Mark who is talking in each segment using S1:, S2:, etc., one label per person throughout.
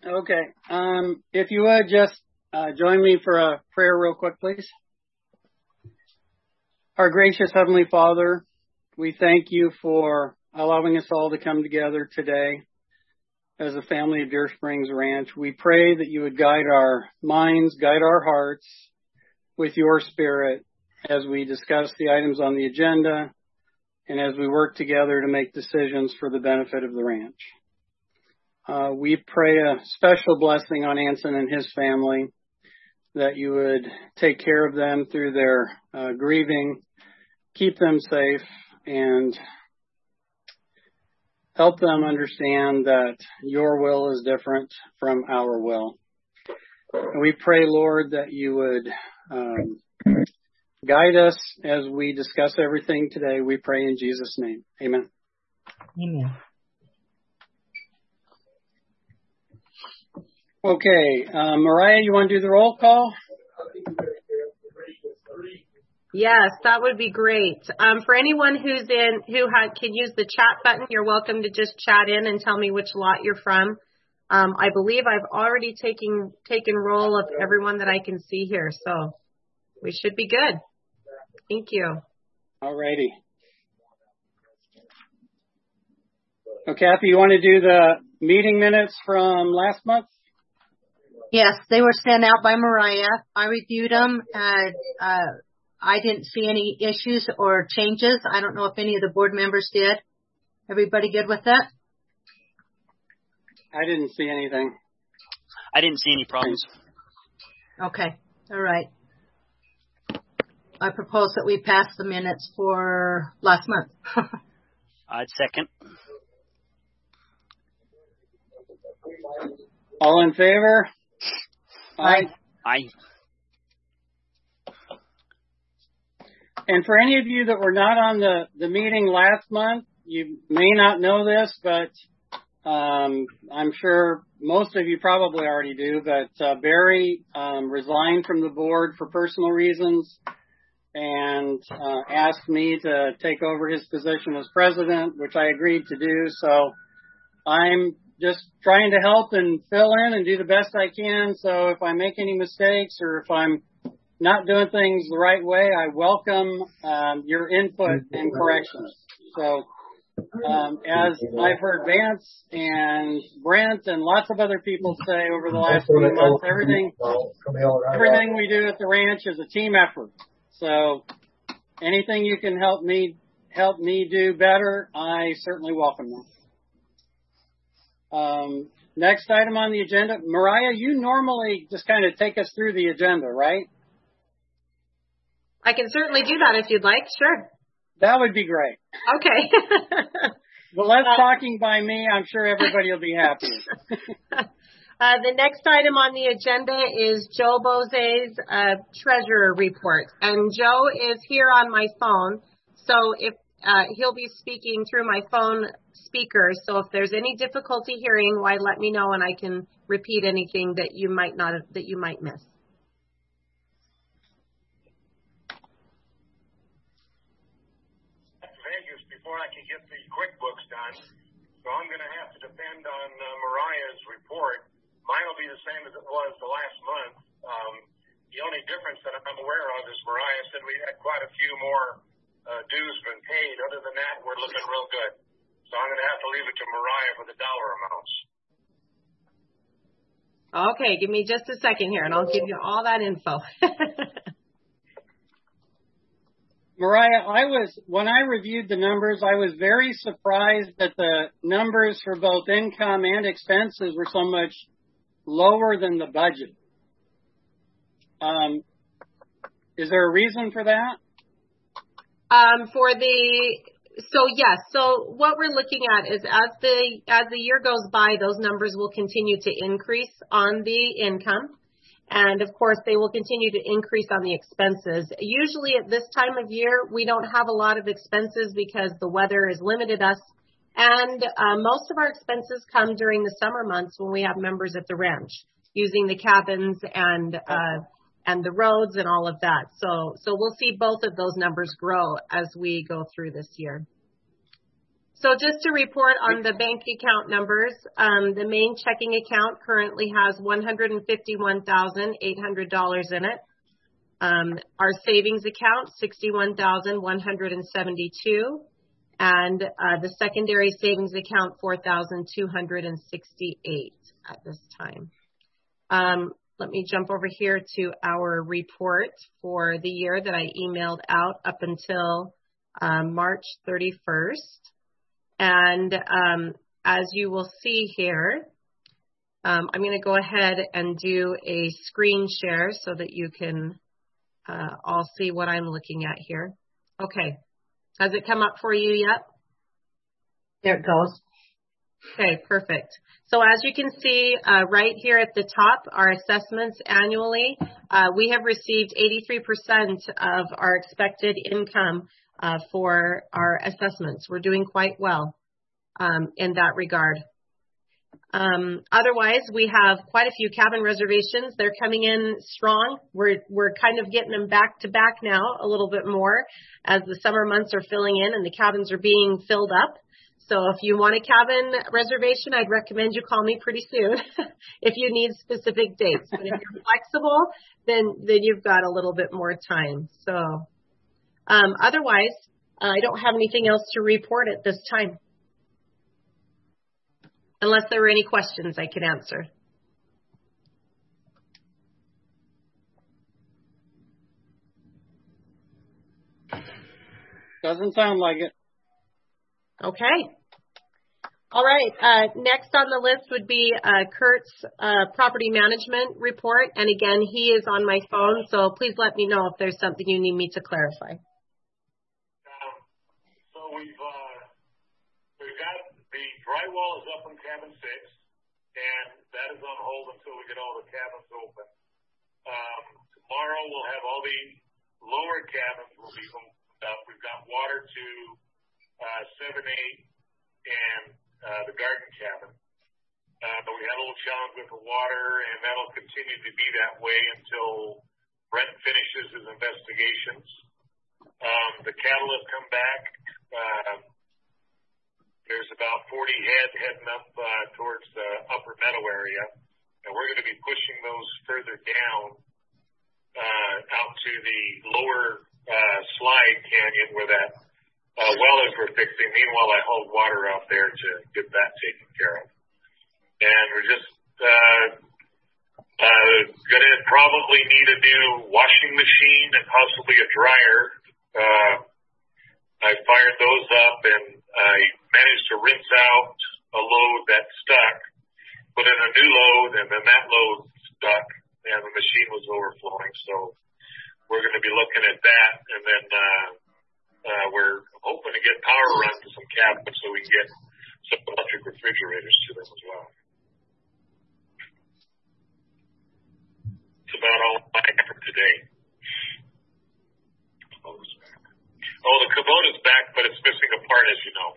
S1: Okay. If you would just join me for a prayer real quick, please. Our gracious Heavenly Father, we thank you for allowing us all to come together today as a family of Deer Springs Ranch. We pray that you would guide our minds, guide our hearts with your spirit as we discuss the items on the agenda and as we work together to make decisions for the benefit of the ranch. We pray a special blessing on Anson and his family, that you would take care of them through their grieving, keep them safe, and help them understand that your will is different from our will. And we pray, Lord, that you would guide us as we discuss everything today. We pray in Jesus' name. Amen.
S2: Amen.
S1: Okay, Mariah, you want to do the roll call?
S2: Yes, that would be great. For anyone who can use the chat button, you're welcome to just chat in and tell me which lot you're from. I believe I've already taken roll of everyone that I can see here, so we should be good. Thank you.
S1: All righty. So, Kathy, you want to do the meeting minutes from last month?
S3: Yes, they were sent out by Mariah. I reviewed them. I didn't see any issues or changes. I don't know if any of the board members did. Everybody good with that?
S1: I didn't see anything.
S4: I didn't see any problems.
S3: Okay. All right. I propose that we pass the minutes for last month.
S4: I'd second.
S1: All in favor?
S3: Aye.
S4: Aye.
S1: And for any of you that were not on the meeting last month, you may not know this, but I'm sure most of you probably already do, but Barry resigned from the board for personal reasons and asked me to take over his position as president, which I agreed to do. So I'm just trying to help and fill in and do the best I can. So if I make any mistakes or if I'm not doing things the right way, I welcome your input and corrections. So as I've heard Vance and Brent and lots of other people say over the last few months, everything we do at the ranch is a team effort. So anything you can help me do better, I certainly welcome them. Next item on the agenda, Mariah, you normally just kind of take us through the agenda, right?
S2: I can certainly do that if you'd like. Sure.
S1: That would be great.
S2: Okay.
S1: But less talking by me, I'm sure everybody will be happy.
S2: The next item on the agenda is Joe Boze's treasurer report. And Joe is here on my phone. So if he'll be speaking through my phone speaker. So if there's any difficulty hearing, why let me know and I can repeat anything that you might miss.
S5: Vegas before I can get the QuickBooks done, so I'm going to have to depend on Mariah's report. Mine will be the same as it was the last month. The only difference that I'm aware of is Mariah said we had quite a few more dues been paid. Other than that, we're looking real good. So I'm going to have to leave it to Mariah for the dollar amounts.
S2: Okay, give me just a second here and I'll give you all that info.
S1: Mariah, when I reviewed the numbers, I was very surprised that the numbers for both income and expenses were so much lower than the budget. Is there a reason for that?
S2: So what we're looking at is as the year goes by, those numbers will continue to increase on the income. And of course, they will continue to increase on the expenses. Usually at this time of year, we don't have a lot of expenses because the weather has limited us. And most of our expenses come during the summer months when we have members at the ranch using the cabins and the roads and all of that. So we'll see both of those numbers grow as we go through this year. So just to report on the bank account numbers, the main checking account currently has $151,800 in it. Our savings account, $61,172, and the secondary savings account, $4,268 at this time. Let me jump over here to our report for the year that I emailed out up until March 31st. And as you will see here, I'm going to go ahead and do a screen share so that you can all see what I'm looking at here. Okay. Has it come up for you yet?
S3: There it goes.
S2: Okay, perfect. So as you can see right here at the top, our assessments annually, we have received 83% of our expected income for our assessments. We're doing quite well in that regard. Otherwise, we have quite a few cabin reservations. They're coming in strong. We're kind of getting them back to back now a little bit more as the summer months are filling in and the cabins are being filled up. So if you want a cabin reservation, I'd recommend you call me pretty soon if you need specific dates. But if you're flexible, then you've got a little bit more time. So otherwise, I don't have anything else to report at this time. Unless there were any questions I could answer.
S1: Doesn't sound like it.
S2: Okay. All right. Next on the list would be Kurt's property management report. And again, he is on my phone, so please let me know if there's something you need me to clarify.
S5: So we've got the drywall is up on cabin 6, and that is on hold until we get all the cabins open. Tomorrow we'll have all the lower cabins will be opened up. We've got water to 7, 8, and the garden cabin. But we had a little challenge with the water, and that'll continue to be that way until Brent finishes his investigations. The cattle have come back. There's about 40 head heading up towards the upper meadow area, and we're going to be pushing those further down out to the lower slide canyon where that well as we're fixing. Meanwhile, I hauled water out there to get that taken care of. And we're just going to probably need a new washing machine and possibly a dryer. I fired those up, and I managed to rinse out a load that stuck, put in a new load, and then that load stuck, and the machine was overflowing. So we're going to be looking at that, and then we're hoping to get power run to some cabinets so we can get some electric refrigerators to them as well. It's about all I have for today. Oh, the Kubota's back, but it's missing a part, as you know.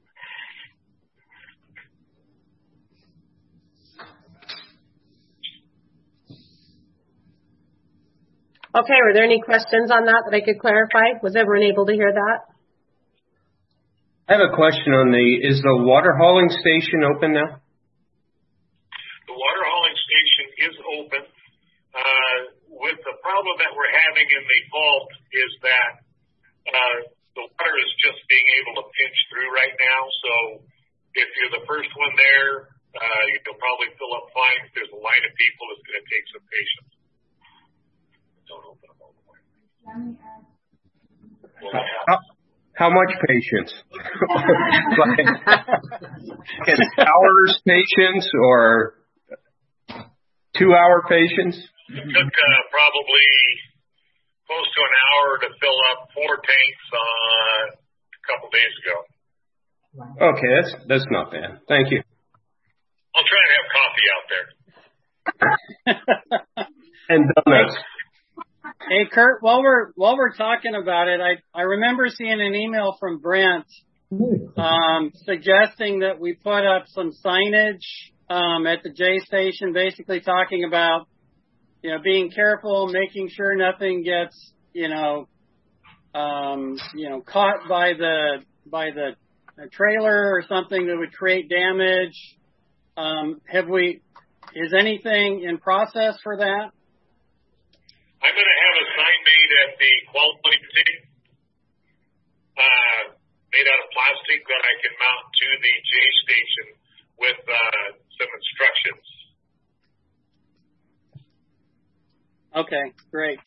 S2: Okay, were there any questions on that I could clarify? Was everyone able to hear that?
S6: I have a question on is the water hauling station open now?
S5: The water hauling station is open. With the problem that we're having in the vault is that the water is just being able to pinch through right now. So if you're the first one there, you'll probably fill up fine. If there's a line of people, it's going to take some patience. Don't open them all the way.
S6: How much patience? Like hours patience or 2-hour patience?
S5: It took probably close to an hour to fill up 4 tanks a couple days ago.
S6: Okay, that's not bad. Thank you.
S5: I'll try and have coffee out there.
S6: And donuts.
S1: Hey, Kurt, while we're talking about it, I remember seeing an email from Brent suggesting that we put up some signage at the J station, basically talking about being careful, making sure nothing gets caught by the a trailer or something that would create damage? Is anything in process for that?
S5: I'm going to have a sign made at the quality station, made out of plastic that I can mount to the J station with some instructions.
S1: Okay, great.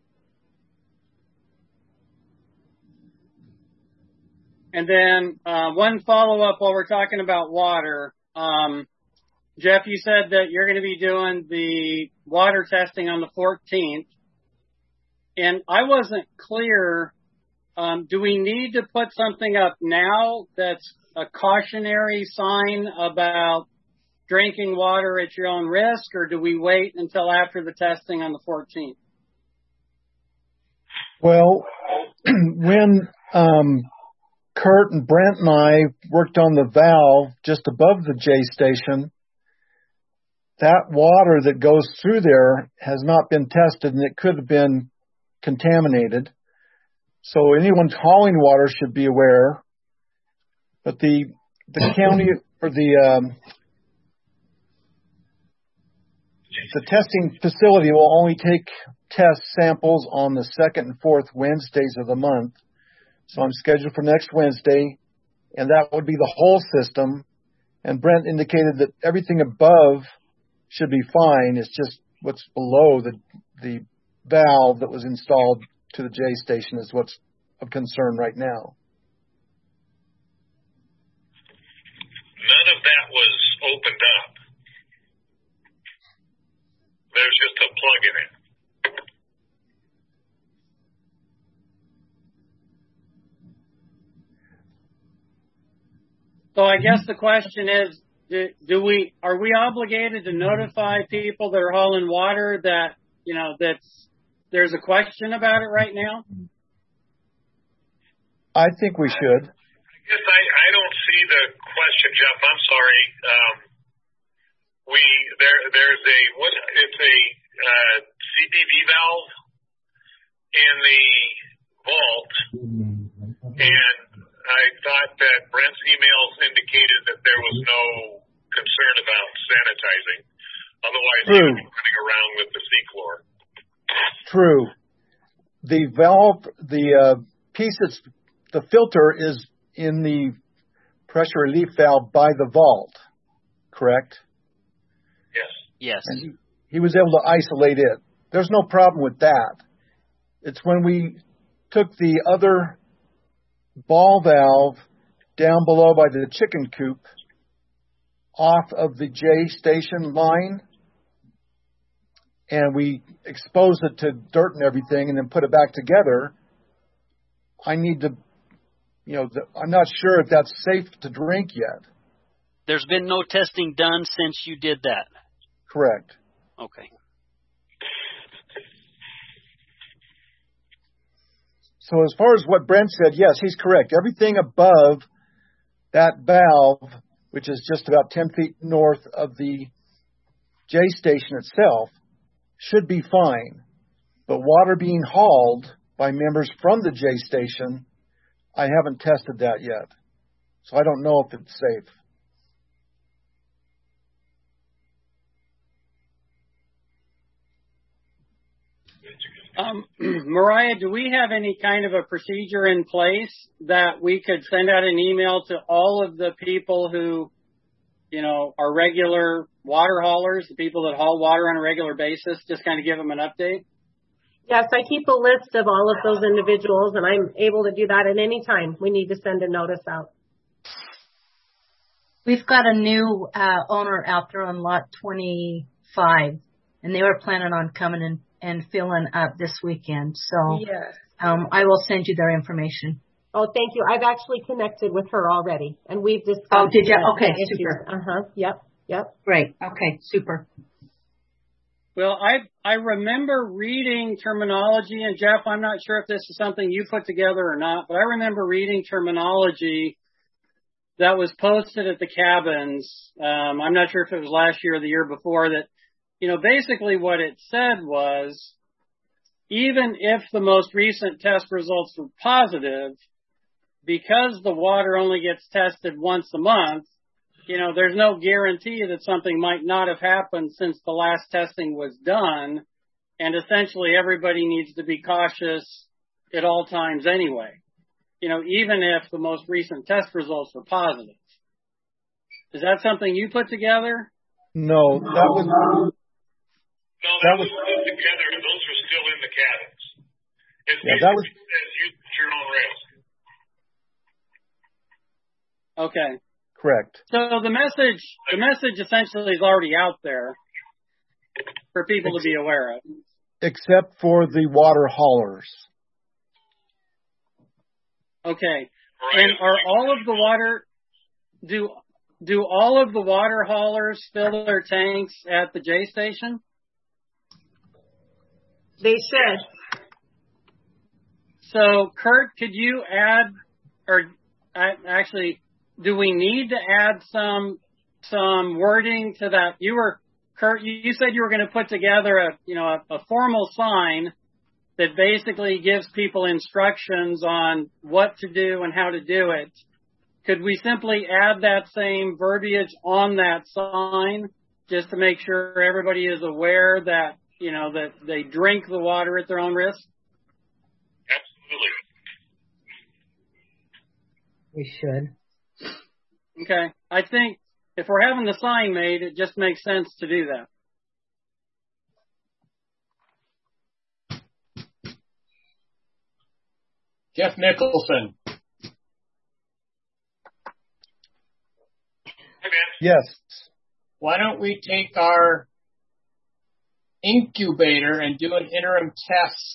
S1: And then one follow-up while we're talking about water. Jeff, you said that you're going to be doing the water testing on the 14th. And I wasn't clear, do we need to put something up now that's a cautionary sign about drinking water at your own risk, or do we wait until after the testing on the 14th?
S7: Well, when Kurt and Brent and I worked on the valve just above the J station, that water that goes through there has not been tested, and it could have been contaminated. So anyone hauling water should be aware. But the county or the testing facility will only take test samples on the second and fourth Wednesdays of the month. So I'm scheduled for next Wednesday, and that would be the whole system. And Brent indicated that everything above should be fine. It's just what's below the valve that was installed to the J station is what's of concern right now.
S5: None of that was opened up. There's just a plug in it.
S1: So I guess the question is, are we obligated to notify people that are hauling water that, there's a question about it right now?
S7: I think we should.
S5: I guess I don't see the question, Jeff. I'm sorry. There's a CPV valve in the vault, and I thought that Brent's emails indicated that there was no concern about sanitizing. Otherwise, he would be running around with the C-chlor.
S7: True. The valve, the filter is in the pressure relief valve by the vault, correct?
S4: Yes.
S7: And he was able to isolate it. There's no problem with that. It's when we took the other ball valve down below by the chicken coop off of the J station line, and we exposed it to dirt and everything and then put it back together. I need to, I'm not sure if that's safe to drink yet.
S4: There's been no testing done since you did that.
S7: Correct.
S4: Okay.
S7: So as far as what Brent said, yes, he's correct. Everything above that valve, which is just about 10 feet north of the J station itself, should be fine. But water being hauled by members from the J station, I haven't tested that yet. So I don't know if it's safe.
S1: Mariah, do we have any kind of a procedure in place that we could send out an email to all of the people who, are regular water haulers, the people that haul water on a regular basis, just kind of give them an update?
S2: Yes, I keep a list of all of those individuals, and I'm able to do that at any time we need to send a notice out.
S3: We've got a new owner out there on lot 25, and they were planning on coming in and filling up this weekend. So
S2: yes.
S3: I will send you their information.
S2: Oh, thank you. I've actually connected with her already, and we've discussed.
S3: Oh, did you? Okay, super.
S2: Yep.
S3: Great. Okay, super.
S1: Well, I remember reading terminology, and Jeff, I'm not sure if this is something you put together or not, but I remember reading terminology that was posted at the cabins. I'm not sure if it was last year or the year before that. Basically what it said was, even if the most recent test results were positive, because the water only gets tested once a month, there's no guarantee that something might not have happened since the last testing was done. And essentially everybody needs to be cautious at all times anyway, even if the most recent test results were positive. Is that something you put together?
S7: No, that was
S5: put together. Those are still in the cabins. It's
S7: that was
S5: use at your own risk.
S1: Okay.
S7: Correct.
S1: So the message essentially is already out there for people to be aware of.
S7: Except for the water haulers.
S1: Okay. And are all of the water, do all of the water haulers fill their tanks at the J station?
S2: They should.
S1: So, Kurt, could you add, or actually, do we need to add some wording to that? Kurt, you said you were going to put together a formal sign that basically gives people instructions on what to do and how to do it. Could we simply add that same verbiage on that sign just to make sure everybody is aware that, that they drink the water at their own risk?
S5: Absolutely.
S3: We should.
S1: Okay. I think if we're having the sign made, it just makes sense to do that.
S8: Jeff Nicholson.
S7: Yes.
S8: Why don't we take our incubator and do an interim test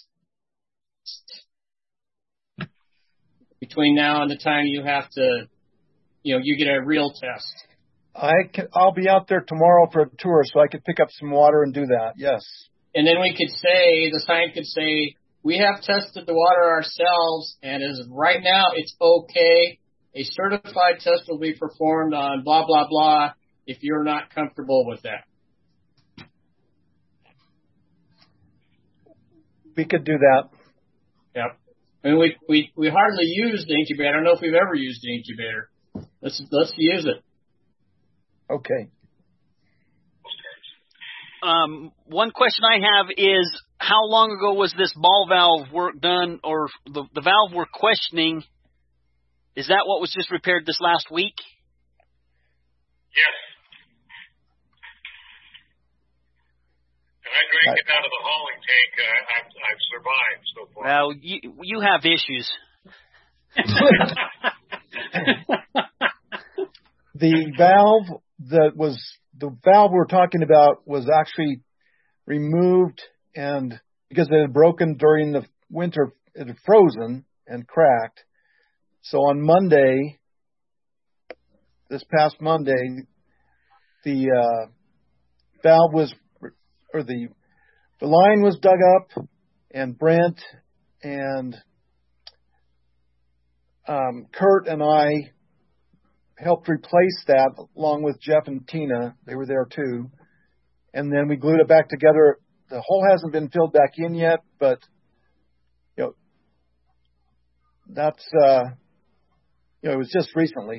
S8: between now and the time you have to, you get a real test?
S7: I'll be out there tomorrow for a tour, so I could pick up some water and do that. Yes.
S8: And then the sign could say, we have tested the water ourselves, and as of right now, it's okay. A certified test will be performed on blah, blah, blah, if you're not comfortable with that.
S7: We could do that.
S8: Yep. I mean, we hardly use the incubator. I don't know if we've ever used the incubator. Let's use it.
S7: Okay.
S4: One question I have is, how long ago was this ball valve work done, or the valve we're questioning? Is that what was just repaired this last week?
S5: Yes. And I drank it out of the hauling tank. I've survived so far.
S4: Well, you have issues.
S7: The valve we're talking about was actually removed, and because it had broken during the winter, it had frozen and cracked. So on Monday, this past Monday, the valve the line was dug up, and Brent and Kurt and I helped replace that along with Jeff and Tina. They were there too. And then we glued it back together. The hole hasn't been filled back in yet, but that's it was just recently.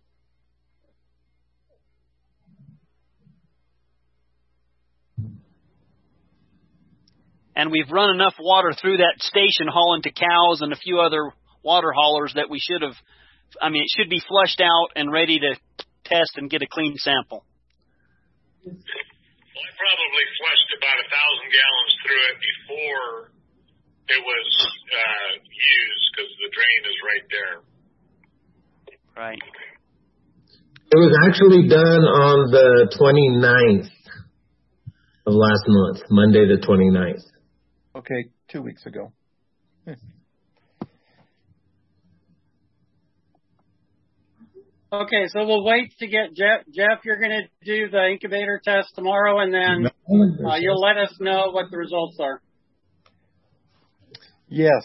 S4: And we've run enough water through that station hauling to cows and a few other water haulers that we should have, it should be flushed out and ready to test and get a clean sample.
S5: Well, I probably flushed about 1,000 gallons through it before it was used, because the drain is right there.
S4: Right.
S9: It was actually done on the 29th of last month, Monday the 29th.
S7: Okay, 2 weeks ago.
S1: Okay, so we'll wait to get Jeff. Jeff, you're going to do the incubator test tomorrow, and then you'll let us know what the results are.
S7: Yes.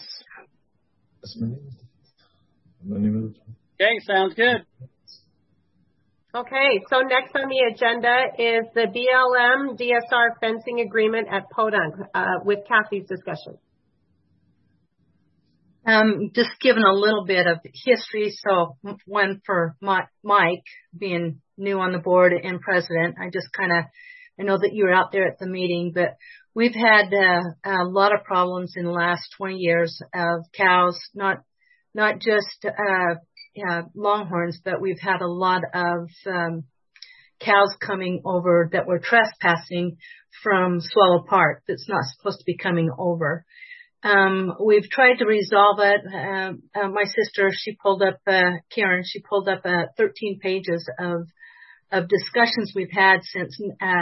S1: Okay, sounds good.
S2: Okay, so next on the agenda is the BLM DSR fencing agreement at Podunk with Kathy's discussion.
S3: Just giving a little bit of history. So one for Mike being new on the board and president. I know that you were out there at the meeting, but we've had a lot of problems in the last 20 years of cows, not just longhorns, but we've had a lot of cows coming over that were trespassing from Swallow Park that's not supposed to be coming over. We've tried to resolve it. My sister, Karen, she pulled up 13 pages of discussions we've had since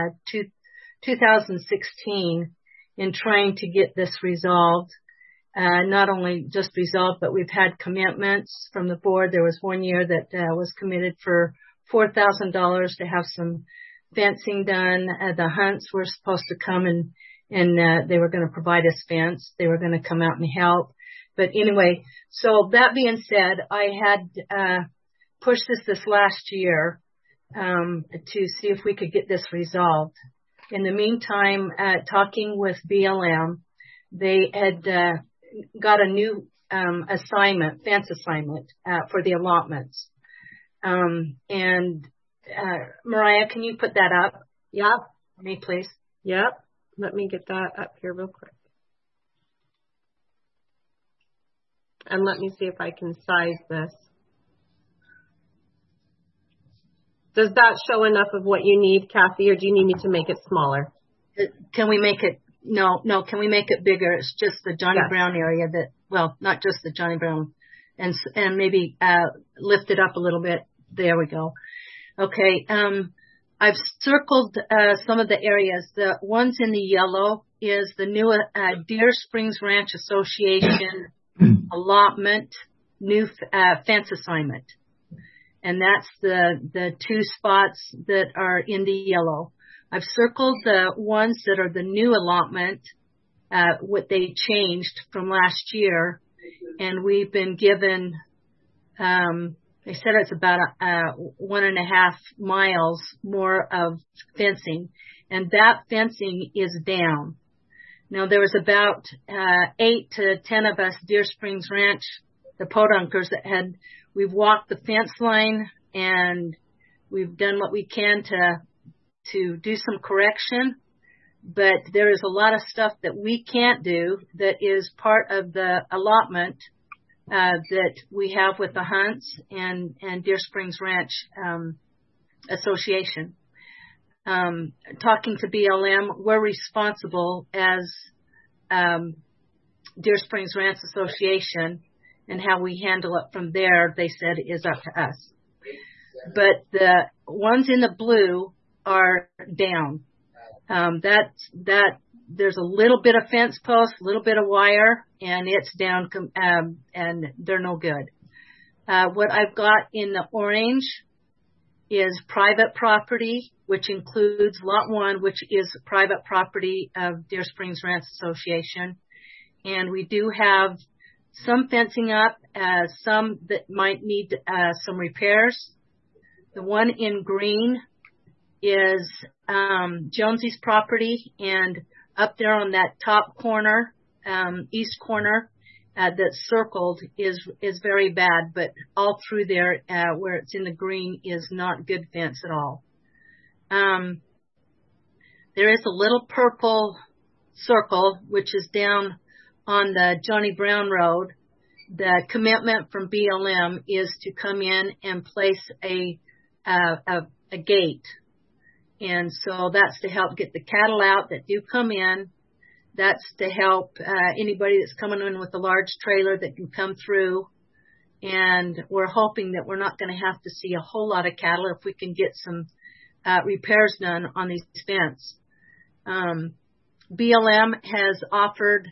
S3: 2016 in trying to get this resolved. Not only just resolved, but we've had commitments from the board. There was one year that was committed for $4,000 to have some fencing done. The hunts were supposed to come and they were going to provide us fence. They were going to come out and help. But anyway, so that being said, I had pushed this last year to see if we could get this resolved. In the meantime, talking with BLM, they had got a new fence assignment for the allotments. Mariah, can you put that up?
S2: Yep.
S3: For me, please.
S2: Yep. Let me get that up here real quick. And let me see if I can size this. Does that show enough of what you need, Kathy, or do you need me to make it smaller?
S3: Can we make it, no, can we make it bigger? It's just the Johnny Brown area not just the Johnny Brown, and maybe lift it up a little bit. There we go. Okay, I've circled some of the areas. The ones in the yellow is the new Deer Springs Ranch Association allotment, new fence assignment. And that's the two spots that are in the yellow. I've circled the ones that are the new allotment, what they changed from last year. And we've been given, they said it's about 1.5 miles more of fencing. And that fencing is down. Now there was about 8 to 10 of us Deer Springs Ranch, the Podunkers, we've walked the fence line and we've done what we can to do some correction, but there is a lot of stuff that we can't do that is part of the allotment that we have with the hunts and Deer Springs Ranch Association. Talking to BLM, we're responsible as Deer Springs Ranch Association, and how we handle it from there, they said, is up to us. But the ones in the blue are down. There's a little bit of fence post, a little bit of wire, and it's down, and they're no good. What I've got in the orange is private property, which includes Lot 1, which is private property of Deer Springs Ranch Association. And we do have some fencing up, some that might need some repairs. The one in green is Jonesy's property, and up there on that top corner, east corner, that's circled is very bad, but all through there where it's in the green is not good fence at all. There is a little purple circle, which is down on the Johnny Brown Road. The commitment from BLM is to come in and place a gate. And so that's to help get the cattle out that do come in. That's to help anybody that's coming in with a large trailer that can come through. And we're hoping that we're not going to have to see a whole lot of cattle if we can get some repairs done on these fence. BLM has offered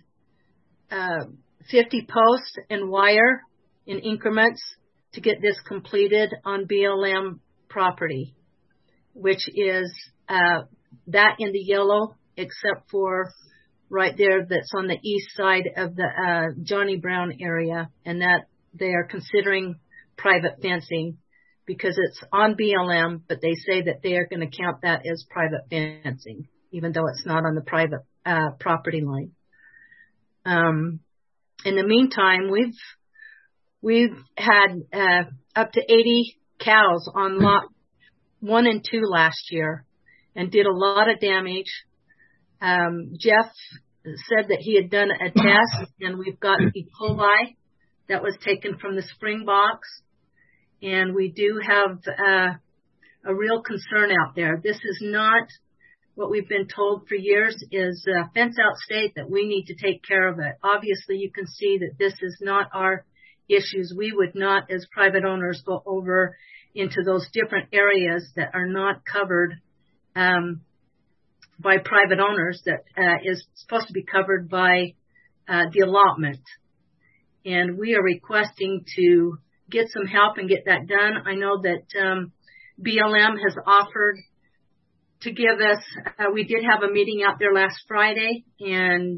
S3: 50 posts and wire in increments to get this completed on BLM property, which is that in the yellow, except for right there that's on the east side of the Johnny Brown area, and that they are considering private fencing because it's on BLM, but they say that they are going to count that as private fencing, even though it's not on the private property line. in the meantime, we've had up to 80 cows on lot 1 and 2 last year, and did a lot of damage. Jeff said that he had done a test, and we've got E. coli that was taken from the spring box, and we do have a real concern out there. This is not what we've been told for years, is fence out state that we need to take care of it. Obviously, you can see that this is not our issues. We would not, as private owners, go over into those different areas that are not covered by private owners, that is supposed to be covered by the allotment. And we are requesting to get some help and get that done. I know that BLM has offered to give us, we did have a meeting out there last Friday, and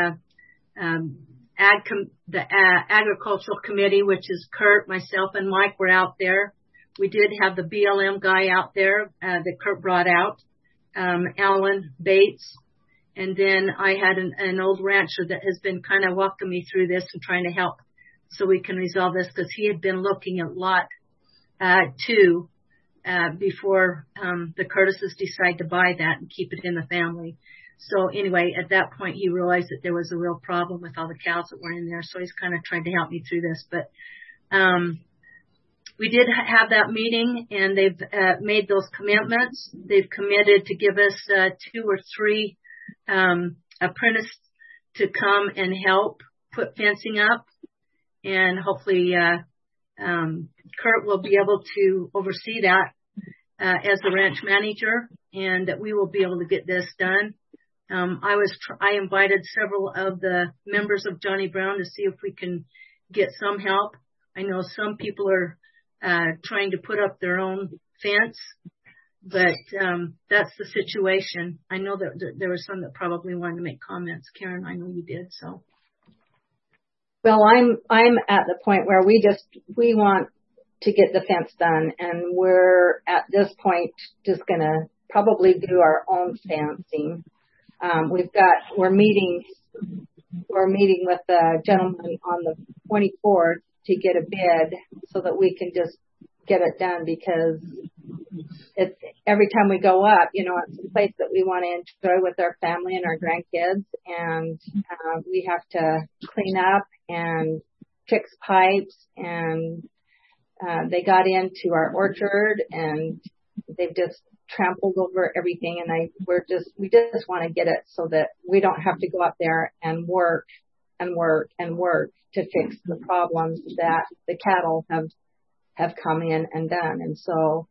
S3: the agricultural committee, which is Kurt, myself, and Mike, were out there. We did have the BLM guy out there that Kurt brought out, Alan Bates. And then I had an old rancher that has been kind of walking me through this and trying to help so we can resolve this, because he had been looking at lot 2 before the Curtises decided to buy that and keep it in the family. So anyway, at that point, he realized that there was a real problem with all the cows that were in there. So he's kind of trying to help me through this. But we did have that meeting, and they've made those commitments. They've committed to give us 2 or 3 apprentices to come and help put fencing up. And hopefully Kurt will be able to oversee that as the ranch manager, and that we will be able to get this done. I invited several of the members of Johnny Brown to see if we can get some help. I know some people are trying to put up their own fence, but that's the situation. I know that there were some that probably wanted to make comments. Karen, I know you did. So,
S10: well, I'm at the point where we want to get the fence done, and we're at this point just gonna probably do our own fencing. We're meeting with the gentleman on the 24th to get a bid so that we can just get it done, because it's every time we go up, it's a place that we want to enjoy with our family and our grandkids, and we have to clean up and fix pipes, and they got into our orchard and they've just trampled over everything, and we just want to get it so that we don't have to go up there and work to fix the problems that the cattle have come in and done. And so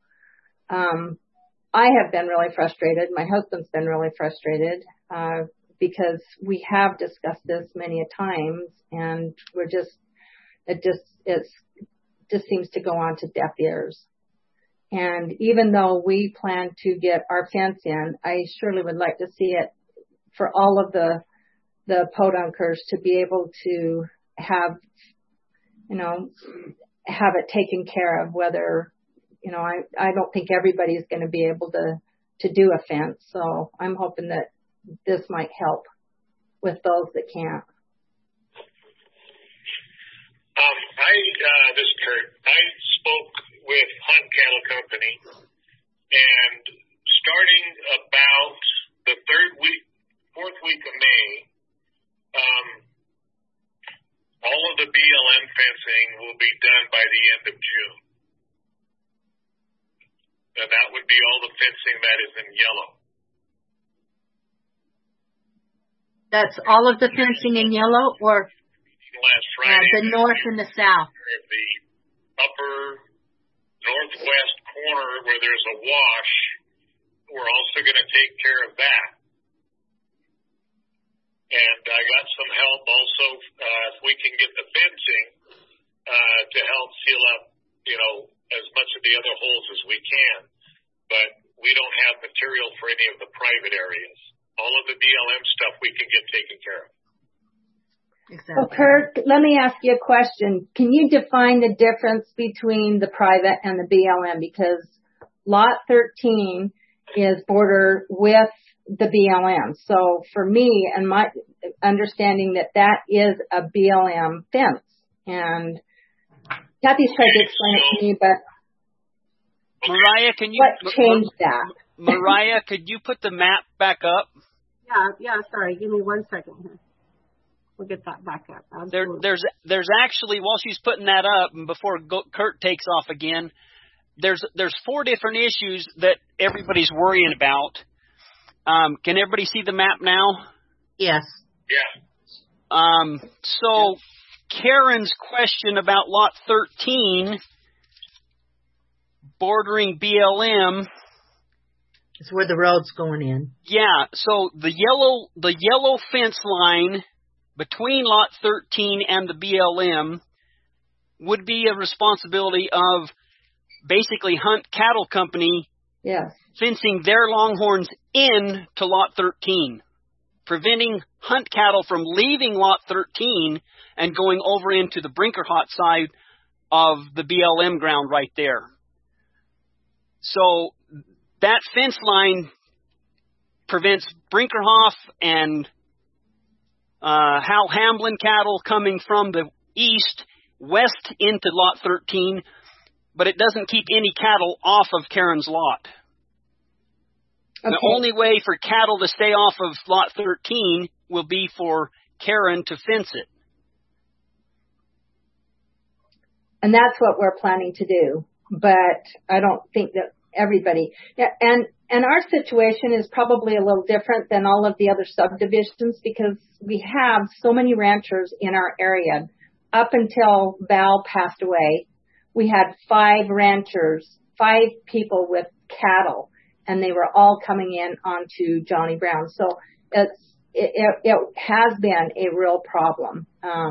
S10: I have been really frustrated. My husband's been really frustrated because we have discussed this many a times, and it just seems to go on to deaf ears. And even though we plan to get our fence in, I surely would like to see it for all of the podunkers to be able to have it taken care of. Whether, I don't think everybody's going to be able to do a fence. So I'm hoping that this might help with those that can't.
S5: This is Kurt. I spoke with Hunt Cattle Company, and starting about the 4th week of May, all of the BLM fencing will be done by the end of June. And that would be all the fencing that is in yellow.
S3: That's all of the fencing in yellow, or
S5: last Friday,
S3: the north and the south?
S5: The upper northwest corner where there's a wash, we're also going to take care of that. And I got some help also, if we can get the fencing to help seal up, as much of the other holes as we can. But we don't have material for any of the private areas. All of the BLM stuff we can get taken care of.
S10: Exactly. Well, Kurt, let me ask you a question. Can you define the difference between the private and the BLM? Because lot 13 is bordered with the BLM. So for me and understanding that that is a BLM fence. And Kathy's tried to explain it to me, but
S4: Mariah, can you
S10: what changed that?
S4: Mariah, could you put the map back up?
S2: Yeah, sorry. Give me 1 second here. We'll get that back up.
S4: There's actually, while she's putting that up, and before Kurt takes off again, there's 4 different issues that everybody's worrying about. Can everybody see the map now?
S3: Yes.
S5: Yeah.
S4: So Karen's question about lot 13 bordering BLM.
S3: It's where the road's going in.
S4: Yeah, so the yellow fence line between lot 13 and the BLM would be a responsibility of basically Hunt Cattle Company.
S10: Yes.
S4: Fencing their longhorns in to lot 13, preventing Hunt Cattle from leaving lot 13 and going over into the Brinkerhoff side of the BLM ground right there. So that fence line prevents Brinkerhoff and Hal Hamblin cattle coming from the east west into lot 13, but it doesn't keep any cattle off of Karen's lot. Okay. The only way for cattle to stay off of lot 13 will be for Karen to fence it.
S10: And that's what we're planning to do. But I don't think that everybody, and our situation is probably a little different than all of the other subdivisions because we have so many ranchers in our area. Up until Val passed away, we had 5 ranchers, 5 people with cattle. And they were all coming in onto Johnny Brown. So it has been a real problem.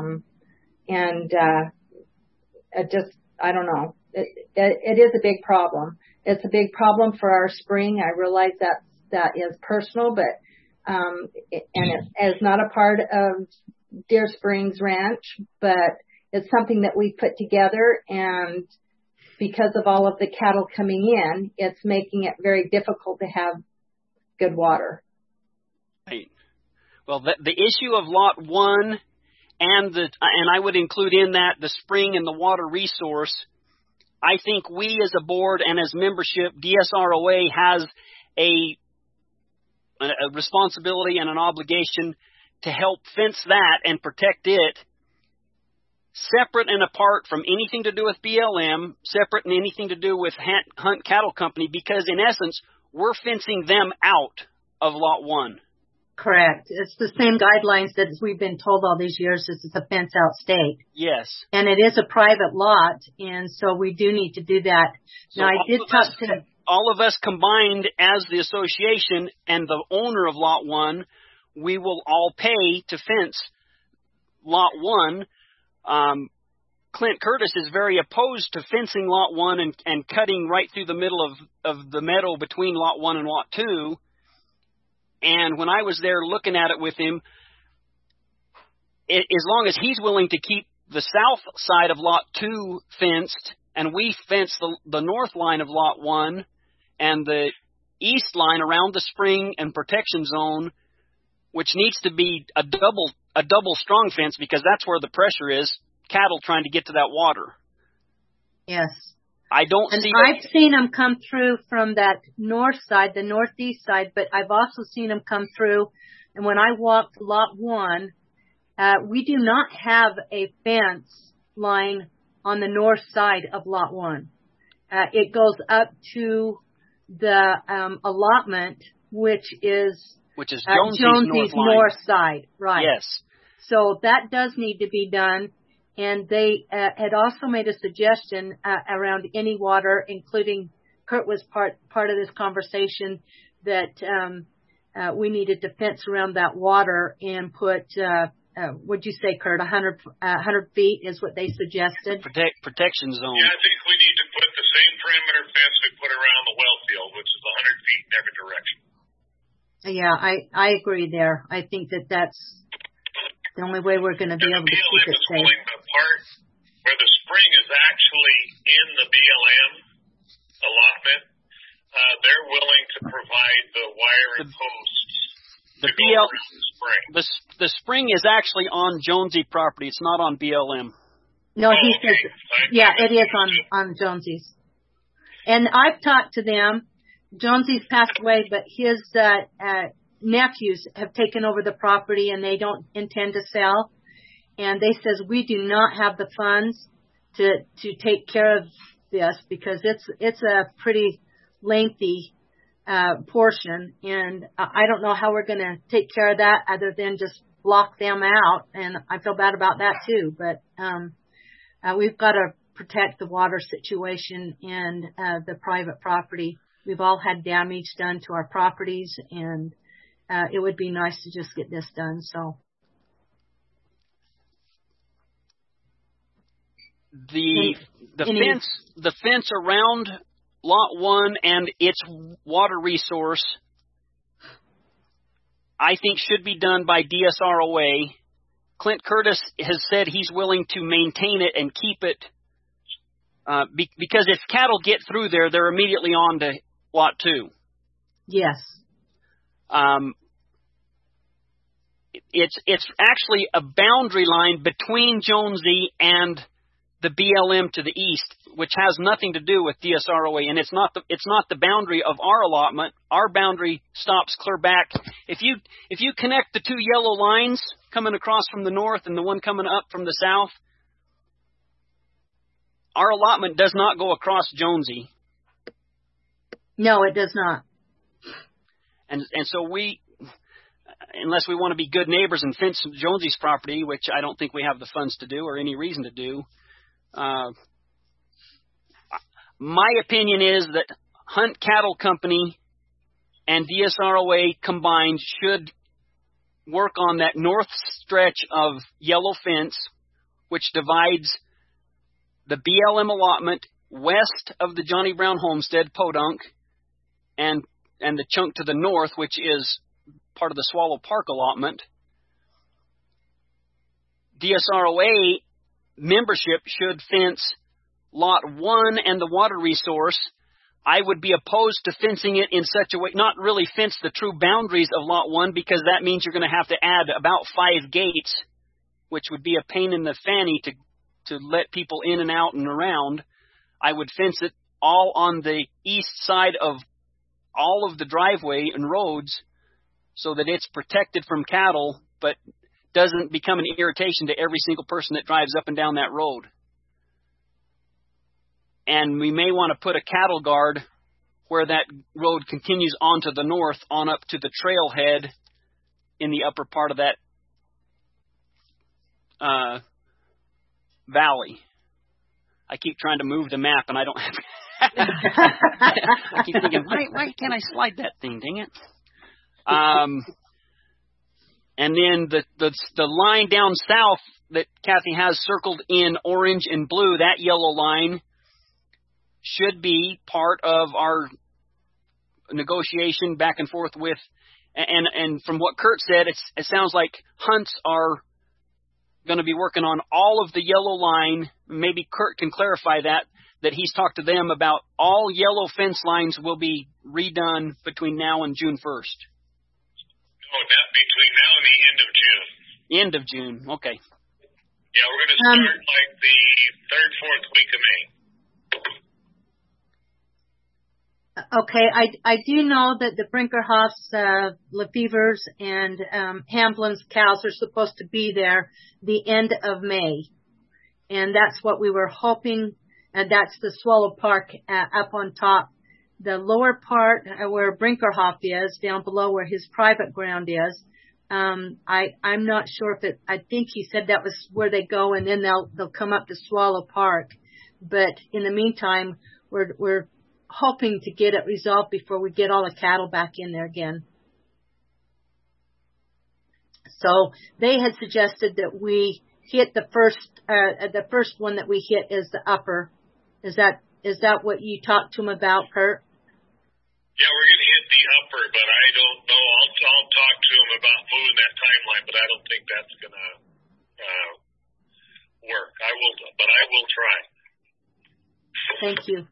S10: I don't know. It is a big problem. It's a big problem for our spring. I realize that is personal, but, and it's not a part of Deer Springs Ranch, but it's something that we put together, and because of all of the cattle coming in, it's making it very difficult to have good water.
S4: Right. Well, the issue of lot 1 and I would include in that the spring and the water resource, I think we as a board and as membership, DSROA has a responsibility and an obligation to help fence that and protect it, separate and apart from anything to do with BLM, separate and anything to do with Hunt Cattle Company, because in essence, we're fencing them out of lot 1.
S3: Correct. It's the same guidelines that we've been told all these years. This is a fence out state.
S4: Yes.
S3: And it is a private lot, and so we do need to do that.
S4: So
S3: now, I did talk to
S4: all of us combined as the association and the owner of lot 1, we will all pay to fence lot 1. Clint Curtis is very opposed to fencing lot 1 and cutting right through the middle of the meadow between lot 1 and lot 2. And when I was there looking at it with him, as long as he's willing to keep the south side of lot 2 fenced, and we fence the north line of lot 1 and the east line around the spring and protection zone, which needs to be a double strong fence because that's where the pressure is, cattle trying to get to that water.
S3: Yes.
S4: I don't
S3: and
S4: see
S3: I've seen them come through from that north side, the northeast side, but I've also seen them come through. And when I walked lot 1, we do not have a fence line on the north side of lot 1. It goes up to the allotment, which is Jonesy's north side, right?
S4: Yes.
S3: So that does need to be done. And they had also made a suggestion around any water, including Kurt was part of this conversation, that we needed to fence around that water and put, what'd you say, Kurt, 100 feet is what they suggested?
S4: Protection zone.
S5: Yeah, I think we need to put the same perimeter fence we put around the well field, which is 100 feet in every direction.
S3: Yeah, I agree there. I think that's the only way we're going to be able to keep it safe.
S5: The part where the spring is actually in the BLM allotment, they're willing to provide the wire and posts to go around the spring. spring?
S4: The spring is actually on Jonesy property. It's not on BLM.
S3: No, he
S5: okay.
S3: says, yeah, it is on Jonesy's. And I've talked to them. Jonesy's passed away, but his nephews have taken over the property and they don't intend to sell. And they says we do not have the funds to take care of this because it's a pretty lengthy portion, and I don't know how we're going to take care of that other than just block them out. And I feel bad about that too. But we've got to protect the water situation and the private property. We've all had damage done to our properties, and it would be nice to just get this done. So
S4: the fence around Lot 1 and its water resource, I think should be done by DSROA. Clint Curtis has said he's willing to maintain it and keep it because if cattle get through there, they're immediately on to Lot 2.
S3: Yes.
S4: It's actually a boundary line between Jonesy and the BLM to the east, which has nothing to do with DSROA, and it's not the boundary of our allotment. Our boundary stops clear back. If you connect the two yellow lines coming across from the north and the one coming up from the south, our allotment does not go across Jonesy.
S3: No, it does not.
S4: And so we, unless we want to be good neighbors and fence Jonesy's property, which I don't think we have the funds to do or any reason to do, my opinion is that Hunt Cattle Company and DSROA combined should work on that north stretch of yellow fence, which divides the BLM allotment west of the Johnny Brown Homestead, Podunk, and the chunk to the north, which is part of the Swallow Park allotment. DSROA membership should fence Lot 1 and the water resource. I would be opposed to fencing it in such a way, not really fence the true boundaries of Lot 1, because that means you're going to have to add about 5 gates, which would be a pain in the fanny to let people in and out and around. I would fence it all on the east side of all of the driveway and roads so that it's protected from cattle, but doesn't become an irritation to every single person that drives up and down that road. And we may want to put a cattle guard where that road continues on to the north, on up to the trailhead in the upper part of that valley. I keep trying to move the map, and I don't have I keep thinking, why can't I slide that thing, dang it? And then the line down south that Kathy has circled in orange and blue, that yellow line, should be part of our negotiation back and forth with, and from what Kurt said, it sounds like Hunts are going to be working on all of the yellow line. Maybe Kurt can clarify that he's talked to them about all yellow fence lines will be redone between now and June 1st.
S5: Oh, that between now and the end of June.
S4: End of June, okay.
S5: Yeah, we're going to start like the 3rd, 4th week of May.
S3: Okay, I do know that the Brinkerhoffs, Lefevers, and Hamblin's cows are supposed to be there the end of May. And that's what we were hoping, and that's the Swallow Park up on top. The lower part where Brinkerhoff is, down below where his private ground is, I'm not sure if I think he said that was where they go, and then they'll come up to Swallow Park. But in the meantime, we're hoping to get it resolved before we get all the cattle back in there again. So they had suggested that we hit the first one that we hit is the upper. Is that what you talked to him about, Kurt?
S5: Yeah, we're going to hit the upper, but I don't know. I'll talk to him about moving that timeline, but I don't think that's going to work. I will try.
S3: Thank you.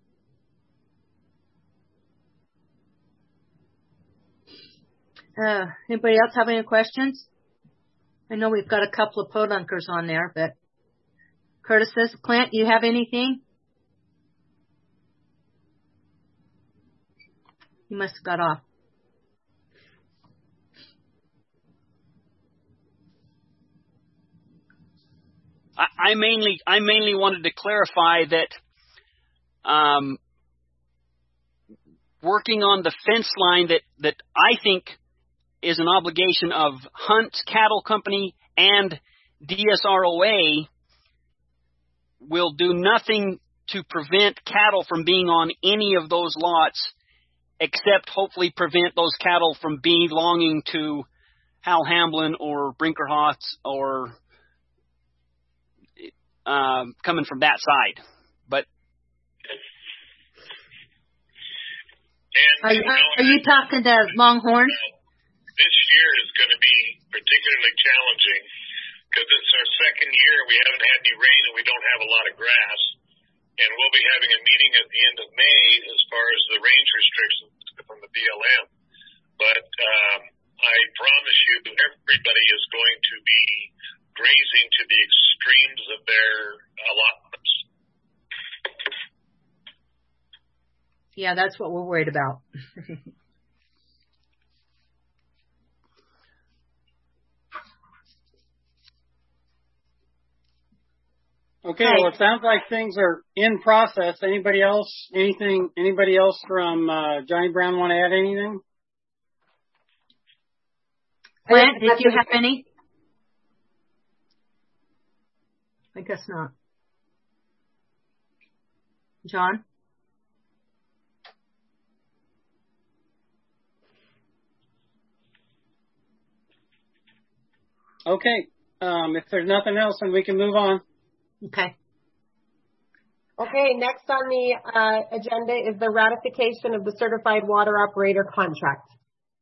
S3: Anybody else have any questions? I know we've got a couple of podunkers on there, but Curtis says, Clint, you have anything? He must have got off.
S4: I mainly wanted to clarify that working on the fence line that I think is an obligation of Hunt's Cattle Company and DSROA will do nothing to prevent cattle from being on any of those lots, except hopefully prevent those cattle from belonging to Hal Hamblin or Brinkerhoff or coming from that side. But
S3: are you talking to Longhorn?
S5: This year is going to be particularly challenging because it's our second year. We haven't had any rain and we don't have a lot of grass. And we'll be having a meeting at the end of May as far as the range restrictions from the BLM. But I promise you everybody is going to be grazing to the extremes of their allotments.
S3: Yeah, that's what we're worried about.
S1: Okay, well, it sounds like things are in process. Anybody else from Johnny Brown want to add anything?
S3: Clint, did you have any? I guess not. John?
S1: Okay, if there's nothing else, then we can move on.
S3: Okay.
S2: Okay, next on the agenda is the ratification of the certified water operator contract.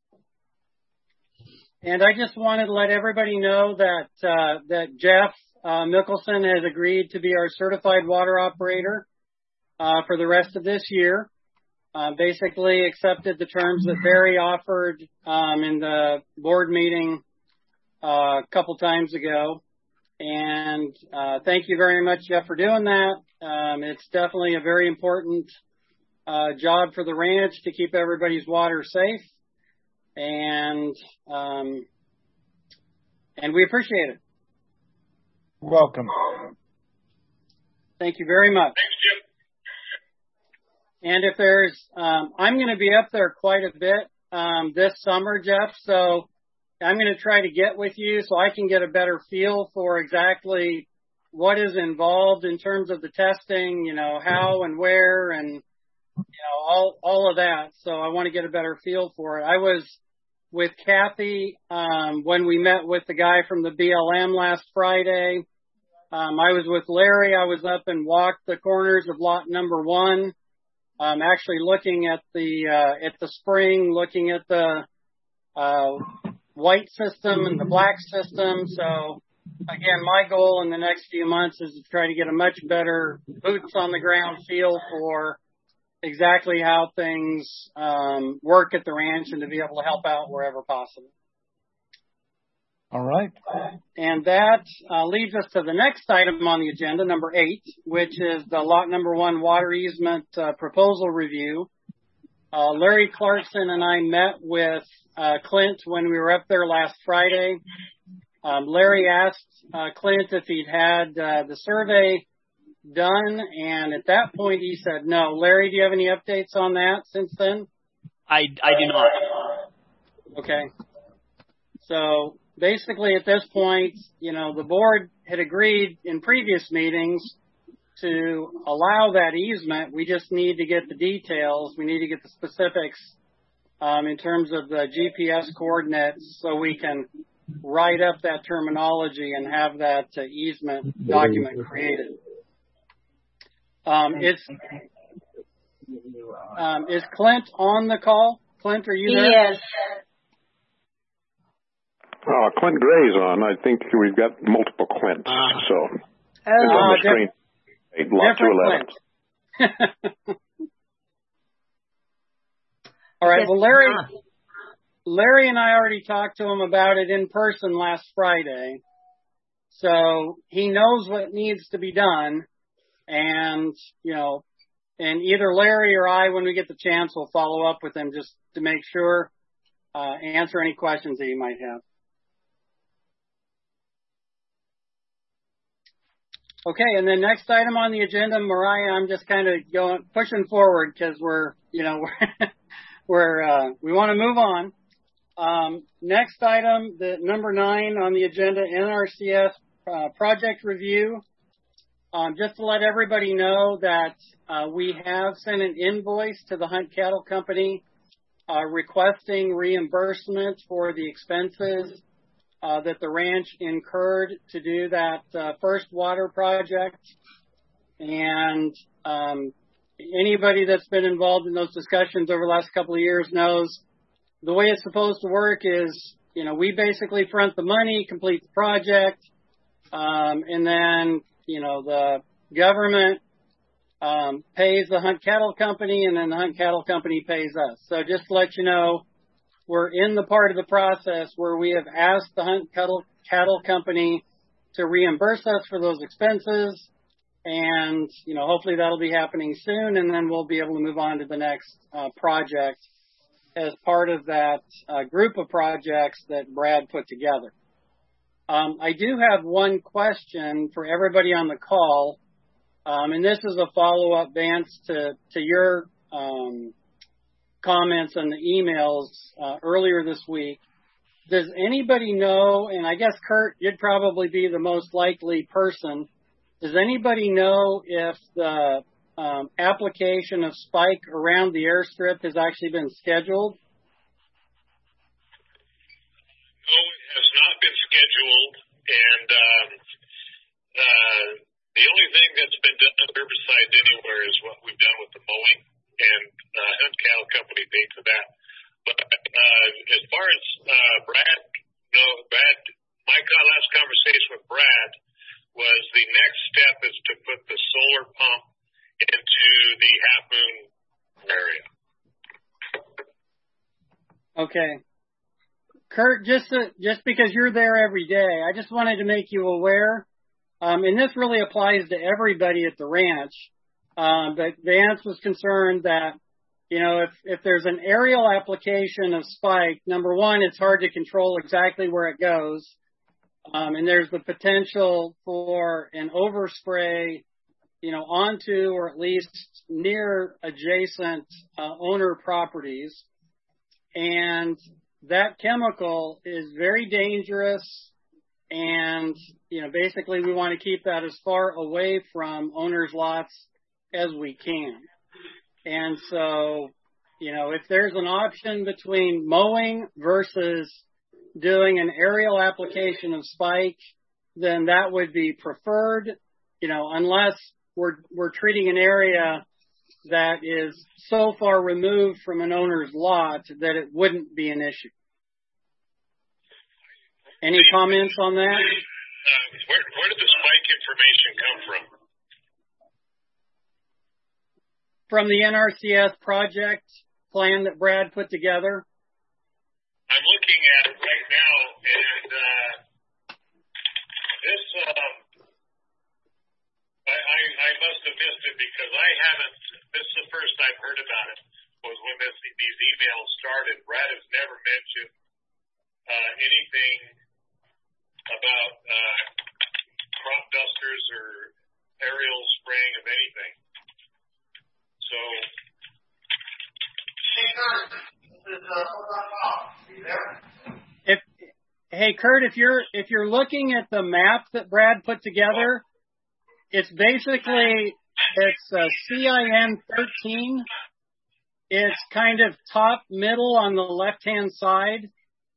S1: And I just wanted to let everybody know that Jeff Mickelson has agreed to be our certified water operator for the rest of this year. Basically accepted the terms that Barry offered in the board meeting a couple times ago. And thank you very much, Jeff, for doing that. It's definitely a very important job for the ranch to keep everybody's water safe. And we appreciate it.
S7: Welcome.
S1: Thank you very much.
S5: Thanks, Jim.
S1: And if there's, I'm going to be up there quite a bit this summer, Jeff, so I'm going to try to get with you so I can get a better feel for exactly what is involved in terms of the testing, you know, how and where and, you know, all of that. So I want to get a better feel for it. I was with Kathy when we met with the guy from the BLM last Friday. I was with Larry. I was up and walked the corners of lot number 1. Actually looking at the spring, looking at the white system and the black system. So again, my goal in the next few months is to try to get a much better boots on the ground feel for exactly how things work at the ranch and to be able to help out wherever possible.
S7: All right.
S1: And that leads us to the next item on the agenda, number 8, which is the lot number 1 water easement proposal review. Larry Clarkson and I met with Clint when we were up there last Friday. Larry asked Clint if he'd had the survey done, and at that point he said no. Larry, do you have any updates on that since then?
S4: I do not.
S1: Okay. So basically at this point, you know, the board had agreed in previous meetings to allow that easement. We just need to get the details. We need to get the specifics in terms of the GPS coordinates so we can write up that terminology and have that easement document created. Is Clint on the call? Clint, are you there?
S3: He is.
S11: Clint Gray's on. I think we've got multiple Clints. So it's on the screen. Lot 211.
S1: All right. Well, Larry and I already talked to him about it in person last Friday. So he knows what needs to be done. And, and either Larry or I, when we get the chance, will follow up with him just to make sure, answer any questions that he might have. Okay, and then next item on the agenda, Mariah, I'm just kind of pushing forward because we want to move on. Next item, the number 9 on the agenda, NRCS project review. Just to let everybody know that we have sent an invoice to the Hunt Cattle Company requesting reimbursement for the expenses that the ranch incurred to do that first water project. And anybody that's been involved in those discussions over the last couple of years knows the way it's supposed to work is, we basically front the money, complete the project, and then, the government pays the Hunt Cattle Company, and then the Hunt Cattle Company pays us. So just to let you know, we're in the part of the process where we have asked the Hunt Cattle Company to reimburse us for those expenses. And, hopefully that'll be happening soon. And then we'll be able to move on to the next project as part of that group of projects that Brad put together. I do have one question for everybody on the call. And this is a follow-up, Vance, to your comments on the emails earlier this week. Does anybody know, and I guess Kurt, you'd probably be the most likely person, does anybody know if the application of Spike around the airstrip has actually been scheduled?
S5: No, it has not been scheduled, and the only thing that's been done on herbicides anywhere is what we've done with the mowing, and Hunt Cattle Company paid for that. But as far as Brad, my last conversation with Brad was the next step is to put the solar pump into the Half Moon area.
S1: Okay. Kurt, just because you're there every day, I just wanted to make you aware, and this really applies to everybody at the ranch, but Vance was concerned that, if there's an aerial application of Spike, number one, it's hard to control exactly where it goes, and there's the potential for an overspray, onto or at least near adjacent owner properties, and that chemical is very dangerous, and, basically we want to keep that as far away from owners' lots as we can. And so, if there's an option between mowing versus doing an aerial application of Spike, then that would be preferred, unless we're treating an area that is so far removed from an owner's lot that it wouldn't be an issue. Any comments on that?
S5: Where did the Spike information come from?
S1: From the NRCS project plan that Brad put together.
S5: I'm looking at it right now, and this, I must have missed it because this is the first I've heard about it, was when these emails started. Brad has never mentioned anything about crop dusters or aerial spraying of anything. So,
S1: hey Kurt, if you're looking at the map that Brad put together, it's basically CIN 13. It's kind of top middle on the left hand side.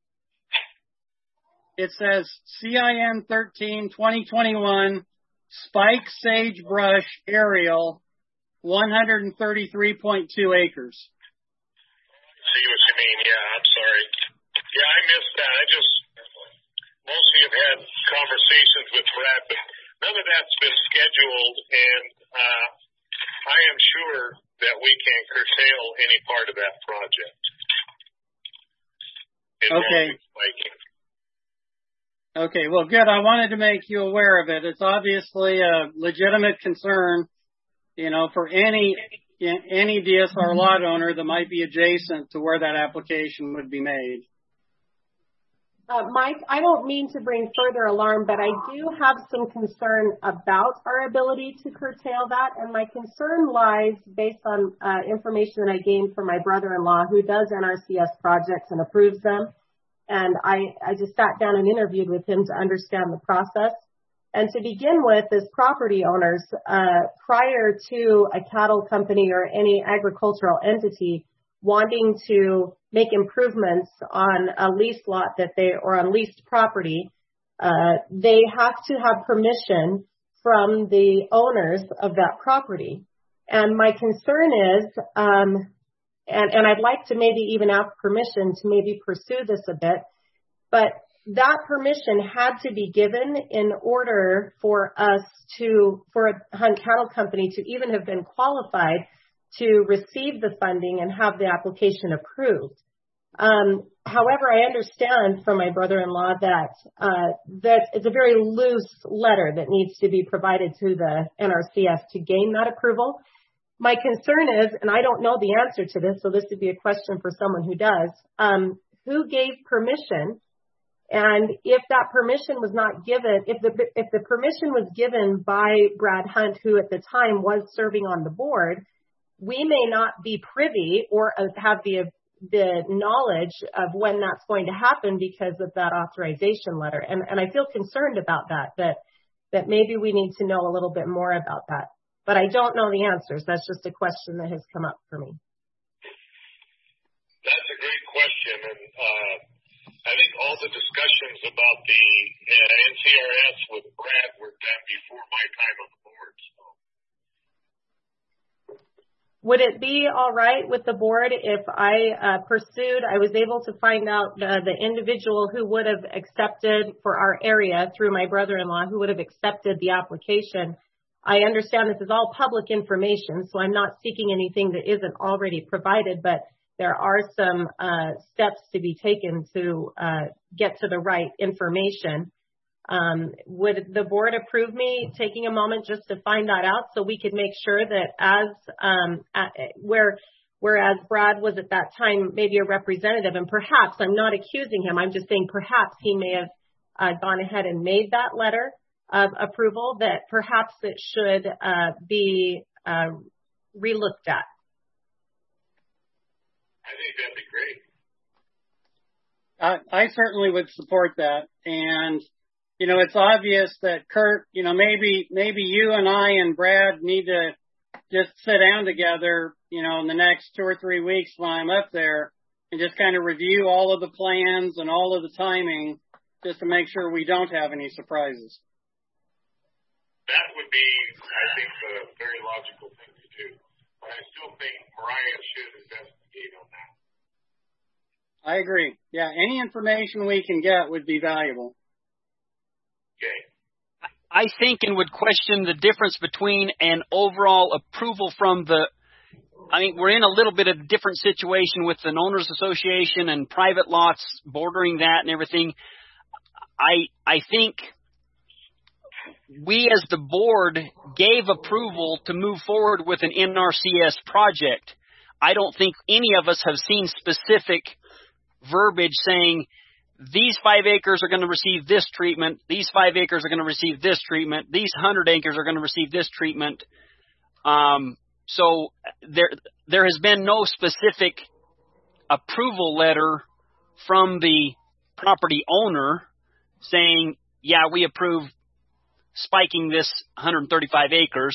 S1: It says CIN 13 2021 Spike Sagebrush Aerial 133.2 acres.
S5: See what you mean? Yeah, I'm sorry. Yeah, I missed that. I just mostly have had conversations with Brad, but none of that's been scheduled, and I am sure that we can curtail any part of that project. involving spiking.
S1: Okay, well, good. I wanted to make you aware of it. It's obviously a legitimate concern, for any DSR lot owner that might be adjacent to where that application would be made.
S2: Mike, I don't mean to bring further alarm, but I do have some concern about our ability to curtail that. And my concern lies based on information that I gained from my brother-in-law who does NRCS projects and approves them. And I just sat down and interviewed with him to understand the process. And to begin with, as property owners, prior to a cattle company or any agricultural entity wanting to make improvements on a lease lot or on leased property, they have to have permission from the owners of that property. And my concern is, and I'd like to maybe even ask permission to maybe pursue this a bit, but that permission had to be given in order for a hunt cattle company to even have been qualified to receive the funding and have the application approved. However, I understand from my brother-in-law that it's a very loose letter that needs to be provided to the NRCS to gain that approval. My concern is, and I don't know the answer to this, so this would be a question for someone who does, who gave permission? And if that permission was not given, if the permission was given by Brad Hunt, who at the time was serving on the board, we may not be privy or have the knowledge of when that's going to happen because of that authorization letter. And I feel concerned about that maybe we need to know a little bit more about that. But I don't know the answers. That's just a question that has come up for me.
S5: That's a great question. And I think all the discussions about the NCRS with Brad were done before my time on the board. So.
S2: Would it be all right with the board if I was able to find out the individual who would have accepted for our area through my brother-in-law, who would have accepted the application? I understand this is all public information, so I'm not seeking anything that isn't already provided, but there are some steps to be taken to get to the right information. Would the board approve me taking a moment just to find that out so we could make sure that whereas Brad was at that time maybe a representative, and perhaps, I'm not accusing him, I'm just saying perhaps he may have gone ahead and made that letter of approval, that perhaps it should be relooked at.
S5: I think that'd be great.
S1: I certainly would support that. And, it's obvious that Kurt, maybe you and I and Brad need to just sit down together, in the next 2 or 3 weeks when I'm up there and just kind of review all of the plans and all of the timing just to make sure we don't have any surprises.
S5: That would be, I think, a very logical thing to do. But I still think Mariah should investigate on that.
S1: I agree. Yeah, any information we can get would be valuable.
S5: Okay.
S4: I think and would question the difference between an overall approval from we're in a little bit of a different situation with an owners association and private lots bordering that and everything. I think we as the board gave approval to move forward with an NRCS project. I don't think any of us have seen specific verbiage saying these 5 acres are going to receive this treatment, these 5 acres are going to receive this treatment, these 100 acres are going to receive this treatment. So there has been no specific approval letter from the property owner saying, yeah, we approve spiking this 135 acres.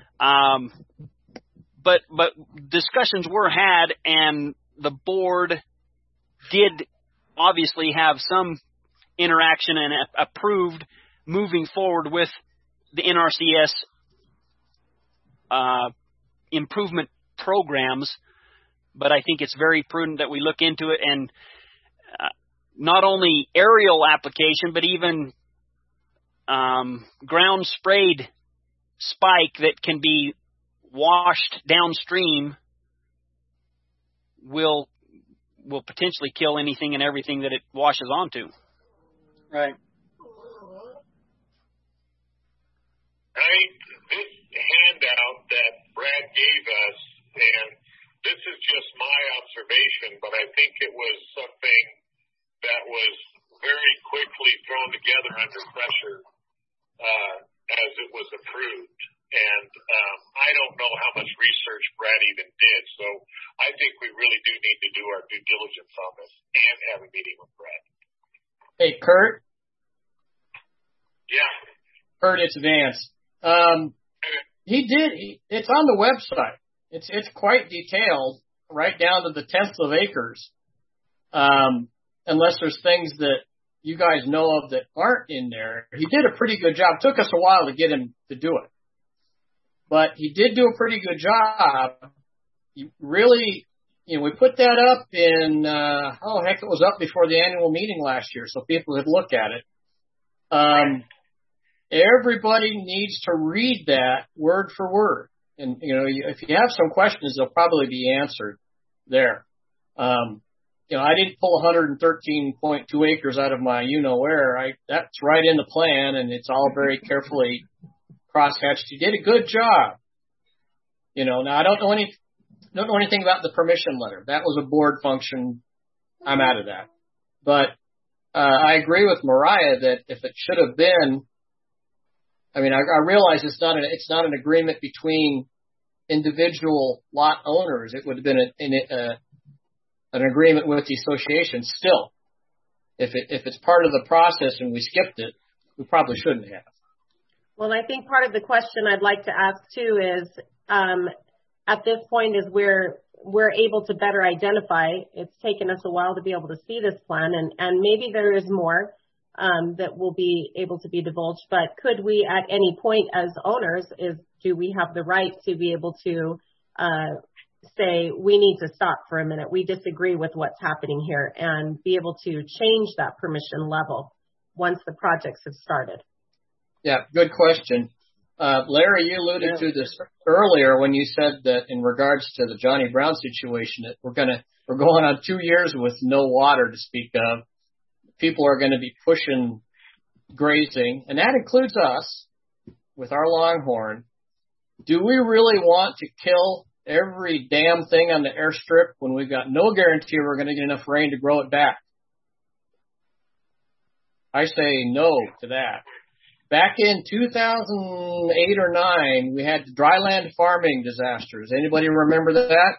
S4: But discussions were had, and the board did obviously have some interaction and approved moving forward with the NRCS improvement programs. But I think it's very prudent that we look into it, and not only aerial application, but even ground sprayed spike that can be washed downstream will will potentially kill anything and everything that it washes onto.
S1: Right.
S5: This handout that Brad gave us, and this is just my observation, but I think it was something that was very quickly thrown together under pressure as it was approved. And I don't know how much research Brad even did, so I think we really do need to do our due diligence on this and have a meeting with Brad.
S8: Hey, Kurt?
S5: Yeah.
S8: Kurt, it's Vance. It's on the website. It's quite detailed, right down to the tenths of acres. Unless there's things that you guys know of that aren't in there. He did a pretty good job. It took us a while to get him to do it. But he did do a pretty good job. He really, we put that up in, it was up before the annual meeting last year, so people could look at it. Everybody needs to read that word for word. And, if you have some questions, they'll probably be answered there. I didn't pull 113.2 acres out of my where. That's right in the plan, and it's all very carefully crosshatched. You did a good job. Now I don't know anything about the permission letter. That was a board function. I'm out of that. But I agree with Mariah that if it should have been, I realize it's not an agreement between individual lot owners. It would have been an agreement with the association. Still, if it's part of the process and we skipped it, we probably shouldn't have.
S2: Well, I think part of the question I'd like to ask too is, at this point is where we're able to better identify. It's taken us a while to be able to see this plan, and maybe there is more that will be able to be divulged. But could we, at any point as owners, do we have the right to be able to say we need to stop for a minute? We disagree with what's happening here, and be able to change that permission level once the projects have started.
S8: Yeah, good question. Larry, you alluded to this earlier when you said that in regards to the Johnny Brown situation, that we're going on 2 years with no water to speak of. People are going to be pushing grazing, and that includes us with our Longhorn. Do we really want to kill every damn thing on the airstrip when we've got no guarantee we're going to get enough rain to grow it back? I say no to that. Back in 2008 or 9, we had dryland farming disasters. Anybody remember that?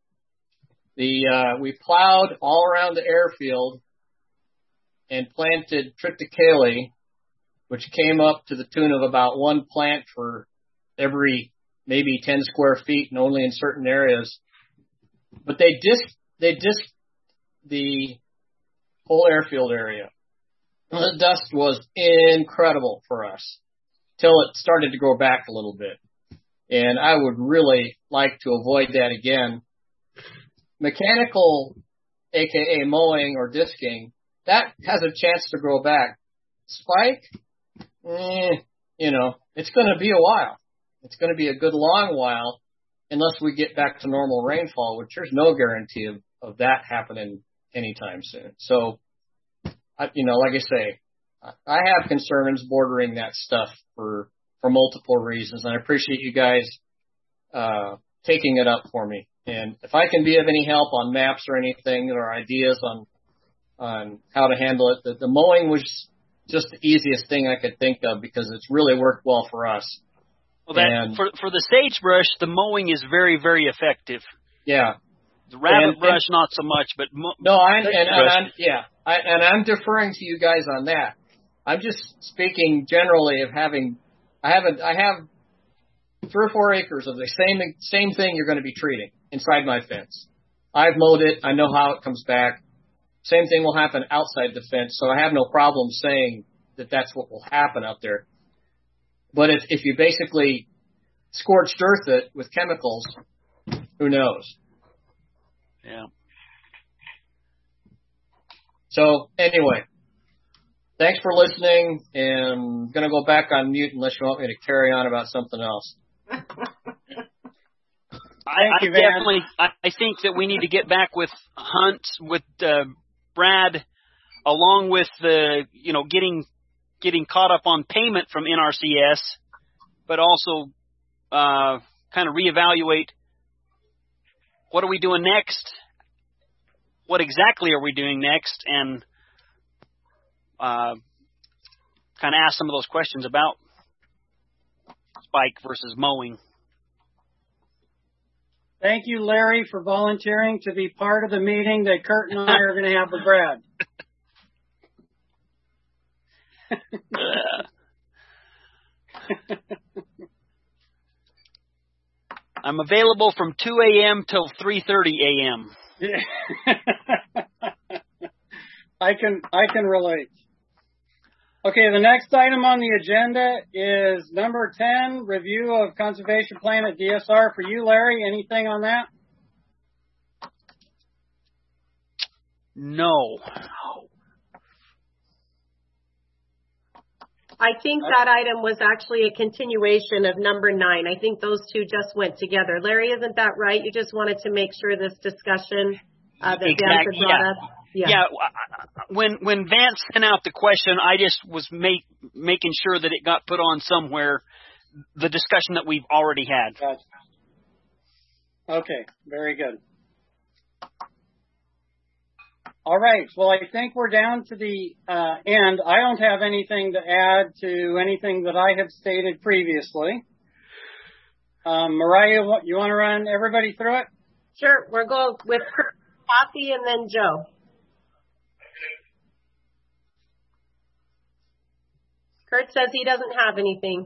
S8: We plowed all around the airfield and planted triticale, which came up to the tune of about one plant for every maybe 10 square feet, and only in certain areas. But they disked the whole airfield area. The dust was incredible for us till it started to grow back a little bit. And I would really like to avoid that again. Mechanical, aka mowing or disking, that has a chance to grow back. Spike, it's going to be a while. It's going to be a good long while unless we get back to normal rainfall, which there's no guarantee of that happening anytime soon. So, like I say, I have concerns bordering that stuff for multiple reasons, and I appreciate you guys taking it up for me. And if I can be of any help on maps or anything or ideas on how to handle it, the mowing was just the easiest thing I could think of because it's really worked well for us.
S4: Well, for the sagebrush, the mowing is very, very effective.
S8: Yeah.
S4: The rabbit brush, not so much, but I'm deferring to you guys on that. I'm just speaking generally of I have 3 or 4 acres of the same thing you're going to be treating inside my fence. I've mowed it. I know how it comes back. Same thing will happen outside the fence, so I have no problem saying that that's what will happen out there. But if you basically scorched earth it with chemicals, who knows? Yeah.
S8: So anyway, thanks for listening, and I'm going to go back on mute unless you want me to carry on about something else.
S1: Thank you,
S4: definitely. I think that we need to get back with Hunt, with Brad, along with the getting caught up on payment from NRCS, but also kind of reevaluate what are we doing next, what exactly are we doing next, and kind of ask some of those questions about spike versus mowing.
S1: Thank you, Larry, for volunteering to be part of the meeting that Kurt and I are going to have with Brad.
S4: I'm available from 2 a.m. till 3:30 a.m.
S1: I can relate. Okay, the next item on the agenda is number 10, review of conservation plan at DSR. For you, Larry, anything on that?
S4: No.
S2: I think that item was actually a continuation of number 9. I think those two just went together. Larry, isn't that right? You just wanted to make sure this discussion that Vance had brought up.
S4: Yeah. When Vance sent out the question, I just was making sure that it got put on somewhere, the discussion that we've already had.
S1: Gotcha. Okay, very good. All right. Well, I think we're down to the end. I don't have anything to add to anything that I have stated previously. Mariah, you want to run everybody through it?
S2: Sure. We'll go with Kurt, Kathy, and then Joe. Kurt says he doesn't have anything.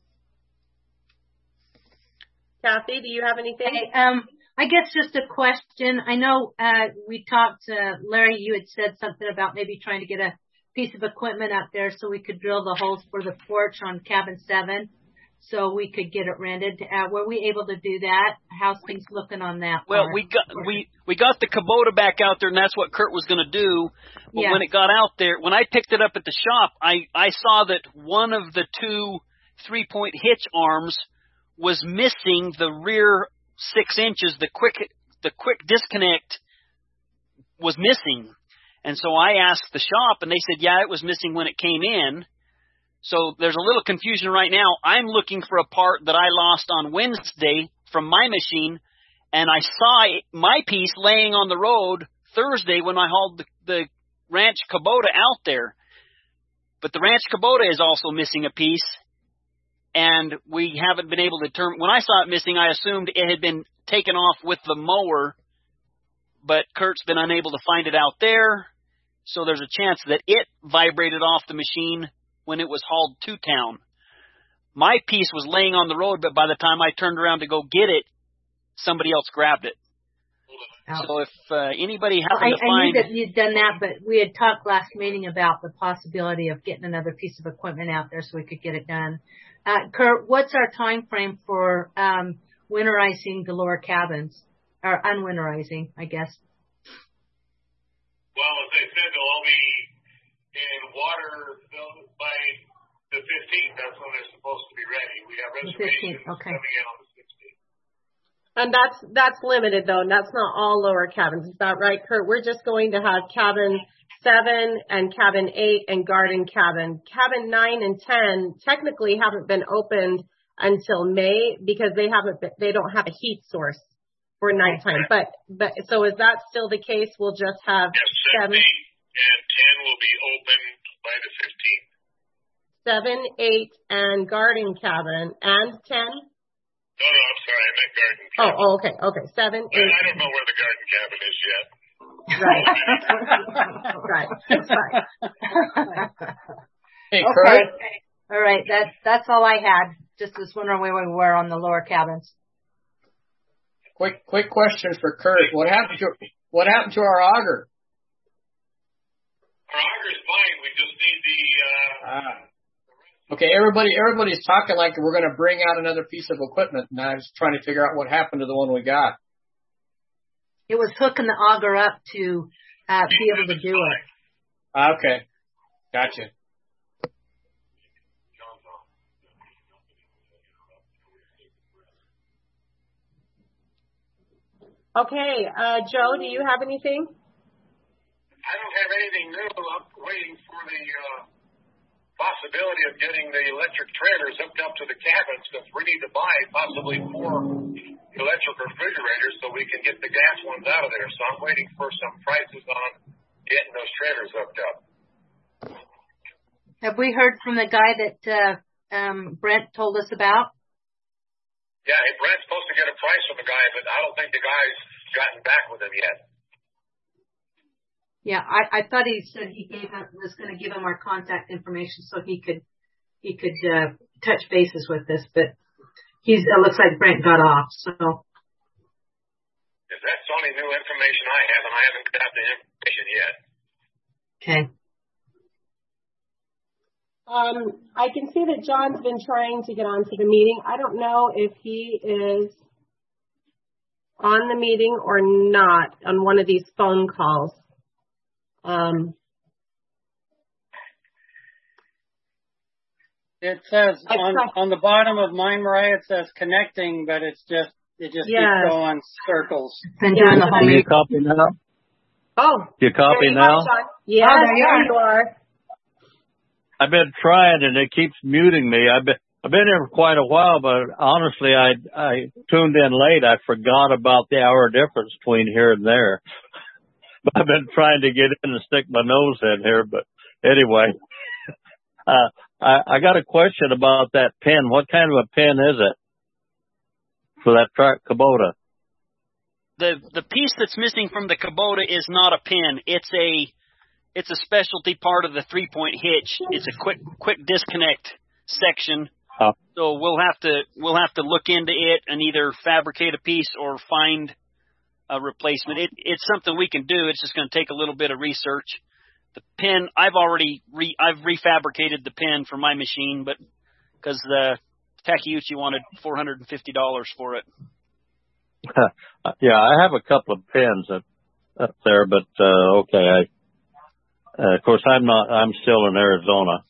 S2: Kathy, do you have anything?
S3: I guess just a question. I know we talked, Larry, you had said something about maybe trying to get a piece of equipment out there so we could drill the holes for the porch on cabin 7 so we could get it rented. Were we able to do that? How's things looking on that?
S4: Well, we got the Kubota back out there, and that's what Kurt was going to do. But when it got out there, when I picked it up at the shop, I saw that one of the 2 3-point hitch arms was missing the rear 6 inches. The quick disconnect was missing. And so I asked the shop, and they said, yeah, it was missing when it came in. So there's a little confusion right now. I'm looking for a part that I lost on Wednesday from my machine, and I saw my piece laying on the road Thursday when I hauled the Ranch Kubota out there. But the Ranch Kubota is also missing a piece, and we haven't been able to determine. When I saw it missing, I assumed it had been taken off with the mower, but Kurt's been unable to find it out there, so there's a chance that it vibrated off the machine when it was hauled to town. My piece was laying on the road, but by the time I turned around to go get it, somebody else grabbed it. Oh. So if anybody happened to find...
S3: I knew that you'd done that, but we had talked last meeting about the possibility of getting another piece of equipment out there so we could get it done. Kurt, what's our time frame for winterizing the lower cabins? Or unwinterizing, I guess.
S5: Well, as I said, they'll all be in water by the 15th. That's when they're supposed to be ready. We have reservations coming in on the 16th.
S2: And that's limited, though. And that's not all lower cabins. Is that right, Kurt? We're just going to have cabin 7 and cabin 8 and garden cabin. Cabin 9 and 10 technically haven't been opened until May because they don't have a heat source for nighttime. But so is that still the case? We'll just have 7
S5: and 10 will be open by the 15th.
S2: 7, 8, and garden cabin, and 10?
S5: No, I'm sorry, I meant garden cabin.
S2: Oh, okay. 7, 8.
S5: I don't know where the garden cabin is yet.
S2: Right. That's right.
S8: Hey, Kurt.
S3: All right. That's all I had. Just was wondering where we were on the lower cabins.
S8: Quick question for Kurt. What happened to our auger?
S5: Our auger's fine. We just need the
S8: Okay, everybody's talking like we're going to bring out another piece of equipment, and I was trying to figure out what happened to the one we got.
S3: It was hooking the auger up to be able to do it.
S8: Okay, gotcha.
S2: Okay, Joe, do you have anything?
S5: I don't have anything new. I'm waiting for the possibility of getting the electric trailers hooked up to the cabins, because we need to buy possibly 4 electric refrigerators so we can get the gas ones out of there. So I'm waiting for some prices on getting those trailers hooked up.
S3: Have we heard from the guy that Brent told us about?
S5: Yeah, Brent's supposed to get a price from the guy, but I don't think the guy's gotten back with him yet.
S3: Yeah, I thought he said was going to give him our contact information so he could touch bases with us, but it looks like Brent got off. So
S5: if that's the only new information I have, and I haven't got the information yet.
S3: Okay.
S2: I can see that John's been trying to get onto the meeting. I don't know if he is on the meeting or not on one of these phone calls.
S1: It says on the bottom of mine, Mariah, it says connecting, but it just keeps going circles.
S12: You copy now?
S2: Oh.
S12: You copy now?
S2: Yeah, there you are.
S12: I've been trying and it keeps muting me. I've been here for quite a while, but honestly, I tuned in late. I forgot about the hour difference between here and there. But I've been trying to get in and stick my nose in here. But anyway, I got a question about that pin. What kind of a pin is it for that Kubota?
S4: The piece that's missing from the Kubota is not a pin. It's a specialty part of the 3-point hitch. It's a quick disconnect section.
S12: Oh.
S4: So we'll have to look into it and either fabricate a piece or find a replacement. It's something we can do. It's just going to take a little bit of research. The pin, I've refabricated the pin for my machine, but because the Takeuchi wanted $450 for it.
S12: Yeah, I have a couple of pins up there, but okay. Of course, I'm still in Arizona.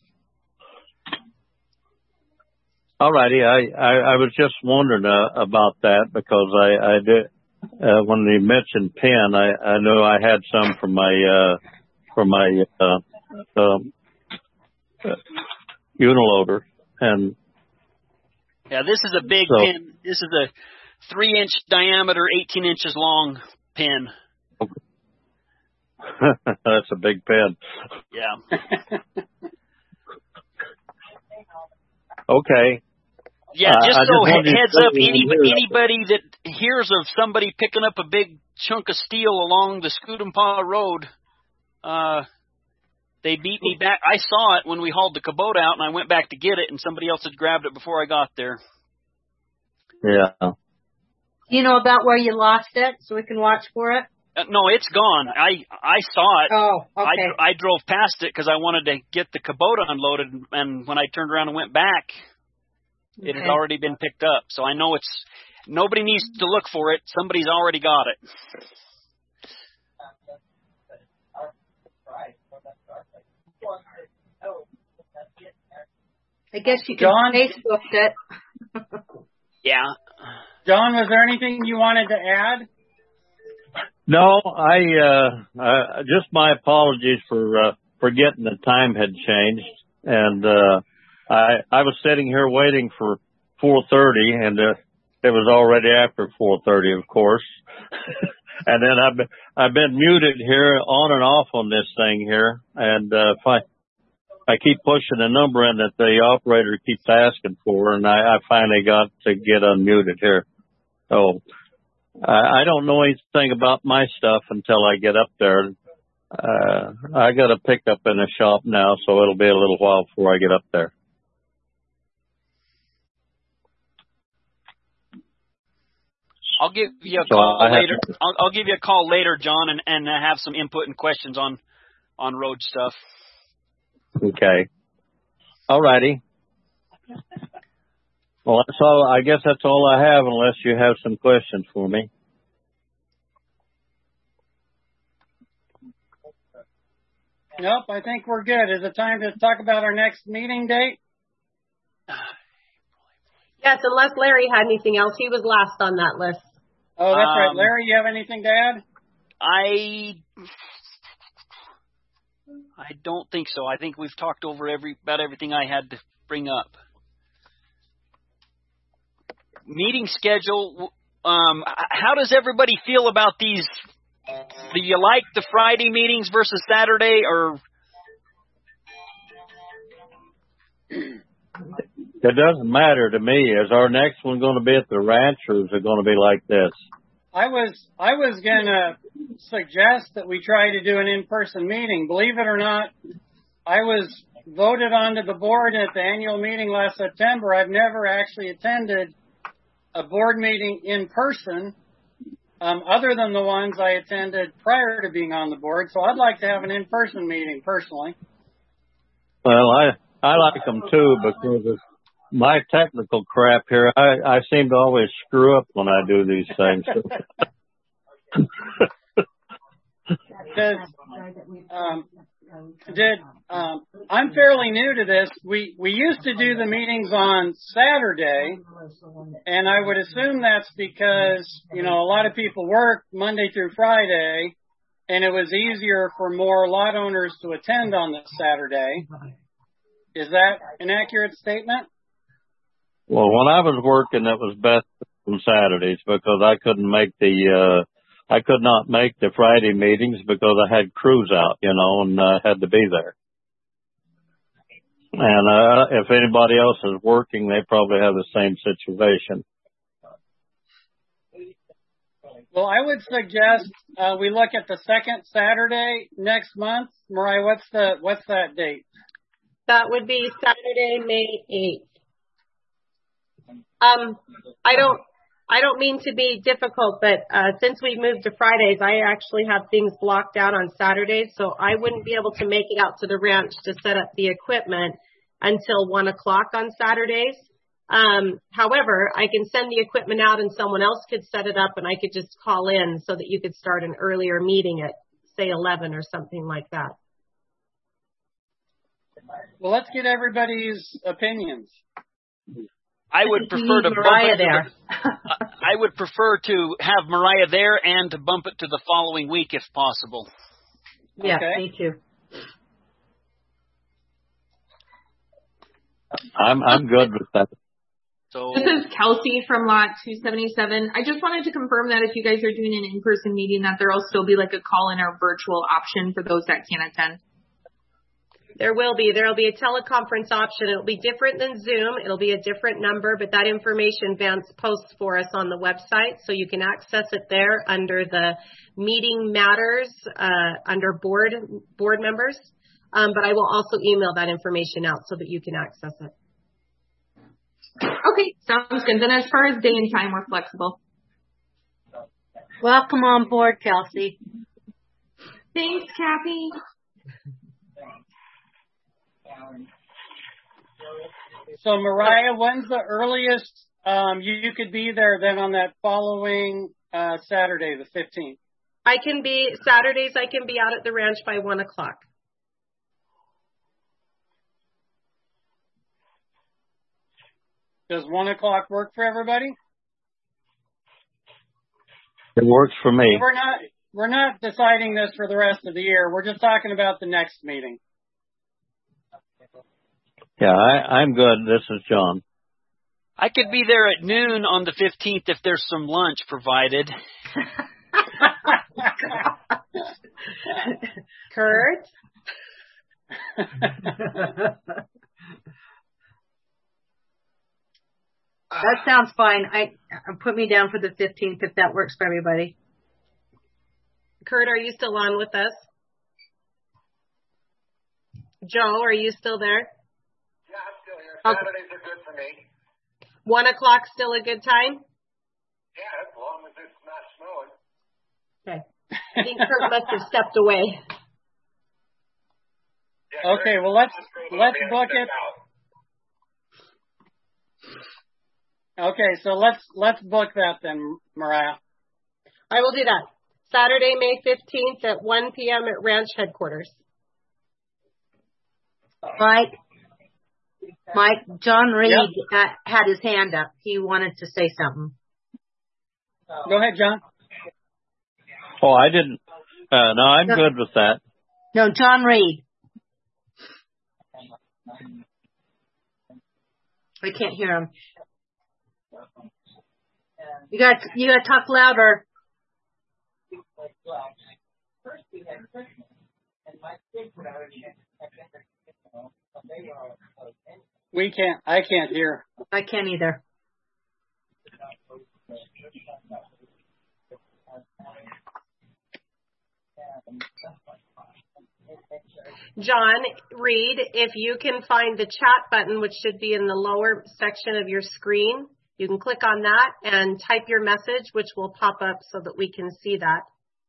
S12: All righty. I was just wondering about that because I did when they mentioned pin, I know I had some for my uniloader, and
S4: yeah, this is a big pin. This is a 3-inch diameter, 18 inches long pin.
S12: That's a big pin.
S4: Yeah.
S12: Okay.
S4: Yeah, just so heads up, anybody that hears of somebody picking up a big chunk of steel along the Scudampaw Road, they beat me back. I saw it when we hauled the Kubota out, and I went back to get it, and somebody else had grabbed it before I got there.
S12: Yeah.
S3: Do you know about where you lost it so we can watch for it?
S4: No, it's gone. I saw it.
S3: Oh, okay.
S4: I drove past it because I wanted to get the Kubota unloaded, and when I turned around and went back, it had already been picked up. So I know nobody needs to look for it. Somebody's already got it.
S3: I guess you can Facebook it.
S4: Yeah.
S1: John, was there anything you wanted to add?
S12: No, just my apologies for forgetting the time had changed, and I was sitting here waiting for 4:30, and it was already after 4:30, of course. And then I've been muted here on and off on this thing here, and if I keep pushing the number in that the operator keeps asking for, and I finally got to get unmuted here. So I don't know anything about my stuff until I get up there. I got a pickup in the shop now, so it'll be a little while before I get up there.
S4: I'll give you a call later. I'll give you a call later, John, and have some input and questions on road stuff.
S12: Okay. All righty. Well, that's all. I guess that's all I have, unless you have some questions for me.
S1: Nope, I think we're good. Is it time to talk about our next meeting date?
S2: Yes, unless Larry had anything else. He was last on that list.
S1: Oh, that's right. Larry, you have anything to add?
S4: I don't think so. I think we've talked over about everything I had to bring up. Meeting schedule. How does everybody feel about these? Do you like the Friday meetings versus Saturday, or?
S12: It doesn't matter to me. Is our next one going to be at the ranch, or is it going to be like this?
S1: I was going to suggest that we try to do an in-person meeting. Believe it or not, I was voted onto the board at the annual meeting last September. I've never actually attended a board meeting in person, other than the ones I attended prior to being on the board. So I'd like to have an in-person meeting personally.
S12: Well, I like them too, because of my technical crap here. I seem to always screw up when I do these things.
S1: I'm fairly new to this. We used to do the meetings on Saturday, and I would assume that's because, a lot of people work Monday through Friday, and it was easier for more lot owners to attend on this Saturday. Is that an accurate statement?
S12: Well, when I was working, it was best on Saturdays, because I could not make the Friday meetings because I had crews out, and had to be there. And if anybody else is working, they probably have the same situation.
S1: Well, I would suggest we look at the second Saturday next month. Mariah, what's that date?
S2: That would be Saturday, May 8th. I don't mean to be difficult, but since we moved to Fridays, I actually have things blocked out on Saturdays, so I wouldn't be able to make it out to the ranch to set up the equipment until 1 o'clock on Saturdays. However, I can send the equipment out and someone else could set it up, and I could just call in so that you could start an earlier meeting at, say, 11 or something like that.
S1: Well, let's get everybody's opinions.
S4: I would prefer to
S3: Mariah there.
S4: I would prefer to have Mariah there and to bump it to the following week if possible.
S3: Yeah,
S1: okay.
S3: Me too.
S12: I'm good with that.
S4: So
S13: this is Kelsey from Lot 277. I just wanted to confirm that if you guys are doing an in-person meeting, that there will still be like a call-in or virtual option for those that can't attend.
S2: There will be. There will be a teleconference option. It'll be different than Zoom. It'll be a different number, but that information Vance posts for us on the website, so you can access it there under the meeting matters, under board members. But I will also email that information out so that you can access it.
S13: Okay, sounds good. Then as far as day and time, we're flexible.
S3: Welcome on board, Kelsey.
S13: Thanks, Kathy.
S1: So, Mariah, when's the earliest you could be there then on that following Saturday, the 15th?
S2: Saturdays I can be out at the ranch by 1 o'clock.
S1: Does 1 o'clock work for everybody?
S12: It works for me.
S1: We're not deciding this for the rest of the year. We're just talking about the next meeting.
S12: Yeah, I'm good. This is John.
S4: I could be there at noon on the 15th if there's some lunch provided.
S2: Kurt?
S3: That sounds fine. Put me down for the 15th if that works for everybody.
S2: Kurt, are you still on with us? Joe, are you still there?
S5: Yeah, I'm still here. Saturdays are good for me.
S2: 1 o'clock still a good time?
S5: Yeah, as long as it's not snowing.
S2: Okay. I think Kurt must have stepped away.
S5: Yeah,
S1: okay, well let's book it. Okay, so let's book that then, Mariah.
S2: I will do that. Saturday, May 15th at 1 p.m. at Ranch Headquarters.
S3: Mike, John Reed had his hand up. He wanted to say something.
S1: Go ahead, John.
S12: Oh, I didn't. No, I'm good with that.
S3: No, John Reed. I can't hear him. You got to talk louder.
S1: I can't hear.
S3: I can't either.
S2: John Reed, if you can find the chat button, which should be in the lower section of your screen, you can click on that and type your message, which will pop up so that we can see that.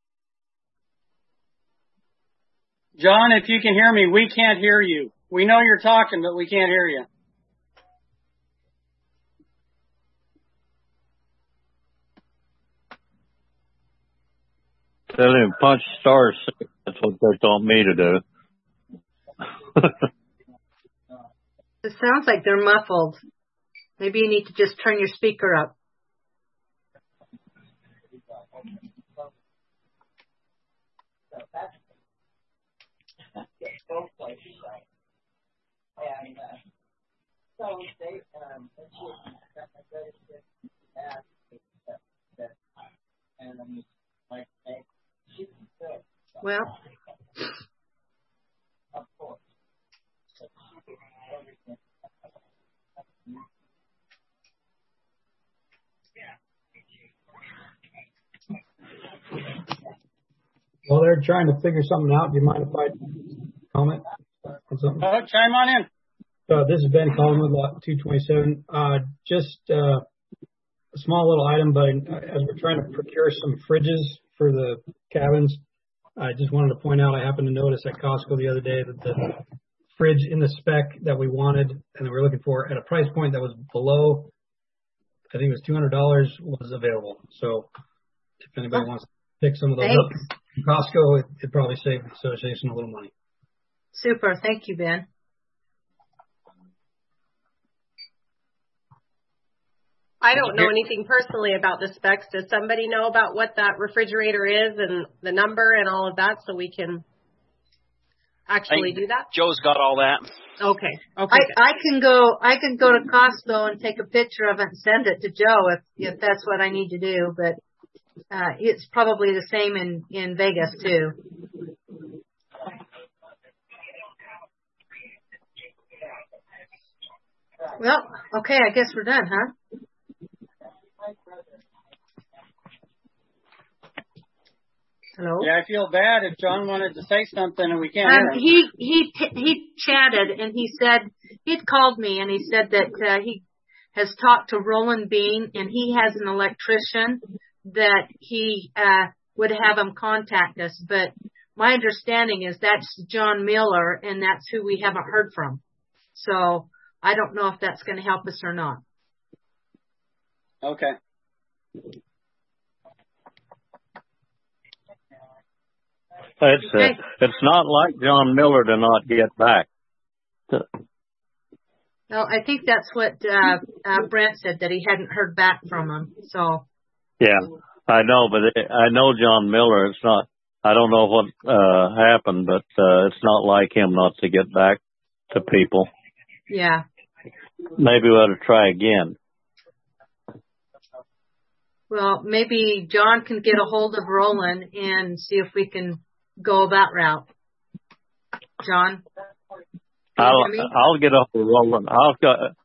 S1: John, if you can hear me, we can't hear you. We know you're talking, but we can't hear you.
S12: Tell him punch star. That's what they told me to do.
S3: It sounds like they're muffled. Maybe you need to just turn your speaker up. Well,
S14: while they're trying to figure something out, do you mind if I comment on something?
S1: Chime on in.
S14: This is Ben calling with lot 227. Just a small little item, but as we're trying to procure some fridges for the cabins, I just wanted to point out, I happened to notice at Costco the other day that the fridge in the spec that we wanted and that we were looking for at a price point that was below, I think it was $200, was available. So if anybody wants to pick some of those up from Costco, it'd probably save the association a little money.
S3: Super. Thank you, Ben.
S2: I don't know anything personally about the specs. Does somebody know about what that refrigerator is and the number and all of that so we can actually do that?
S4: Joe's got all that.
S2: Okay.
S3: I can go to Costco and take a picture of it and send it to Joe if that's what I need to do, but it's probably the same in Vegas too. Well, okay, I guess we're done, huh? Hello?
S1: Yeah, I feel bad if John wanted to say something and we can't hear him.
S3: He chatted and he said, he'd called me and he said that he has talked to Roland Bean and he has an electrician that he would have him contact us. But my understanding is that's John Miller and that's who we haven't heard from. So I don't know if that's going to help us or not.
S1: Okay.
S12: It's not like John Miller to not get back.
S3: No, I think that's what Brent said, that he hadn't heard back from him. So.
S12: Yeah, I know, but I know John Miller. It's not. I don't know what happened, but it's not like him not to get back to people.
S3: Yeah.
S12: Maybe we ought to try again.
S3: Well, maybe John can get a hold of Roland and see if we can go that route. John?
S12: I'll get a hold of Roland. I'll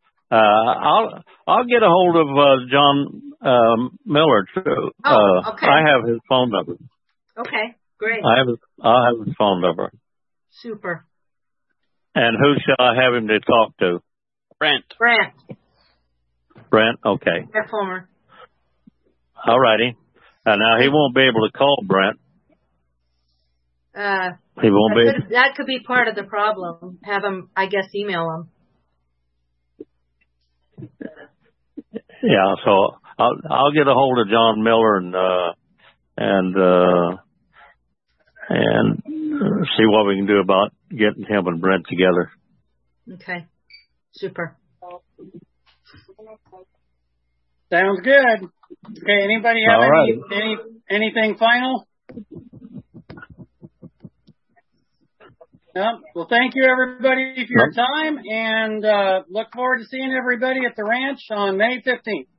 S12: get a hold of John Miller too.
S3: Okay.
S12: I have his phone number.
S3: Okay, great.
S12: I'll have his phone number.
S3: Super.
S12: And who shall I have him to talk to?
S4: Brent.
S12: Brent, okay.
S3: Brent Fulmer.
S12: All righty. Now he won't be able to call Brent. He won't be.
S3: That could be part of the problem. Have him, I guess, email him.
S12: Yeah, so I'll get a hold of John Miller and see what we can do about getting him and Brent together.
S3: Okay. Super.
S1: Sounds good. Okay, anybody have anything final? No? Well, thank you everybody for your time, and look forward to seeing everybody at the ranch on May 15th.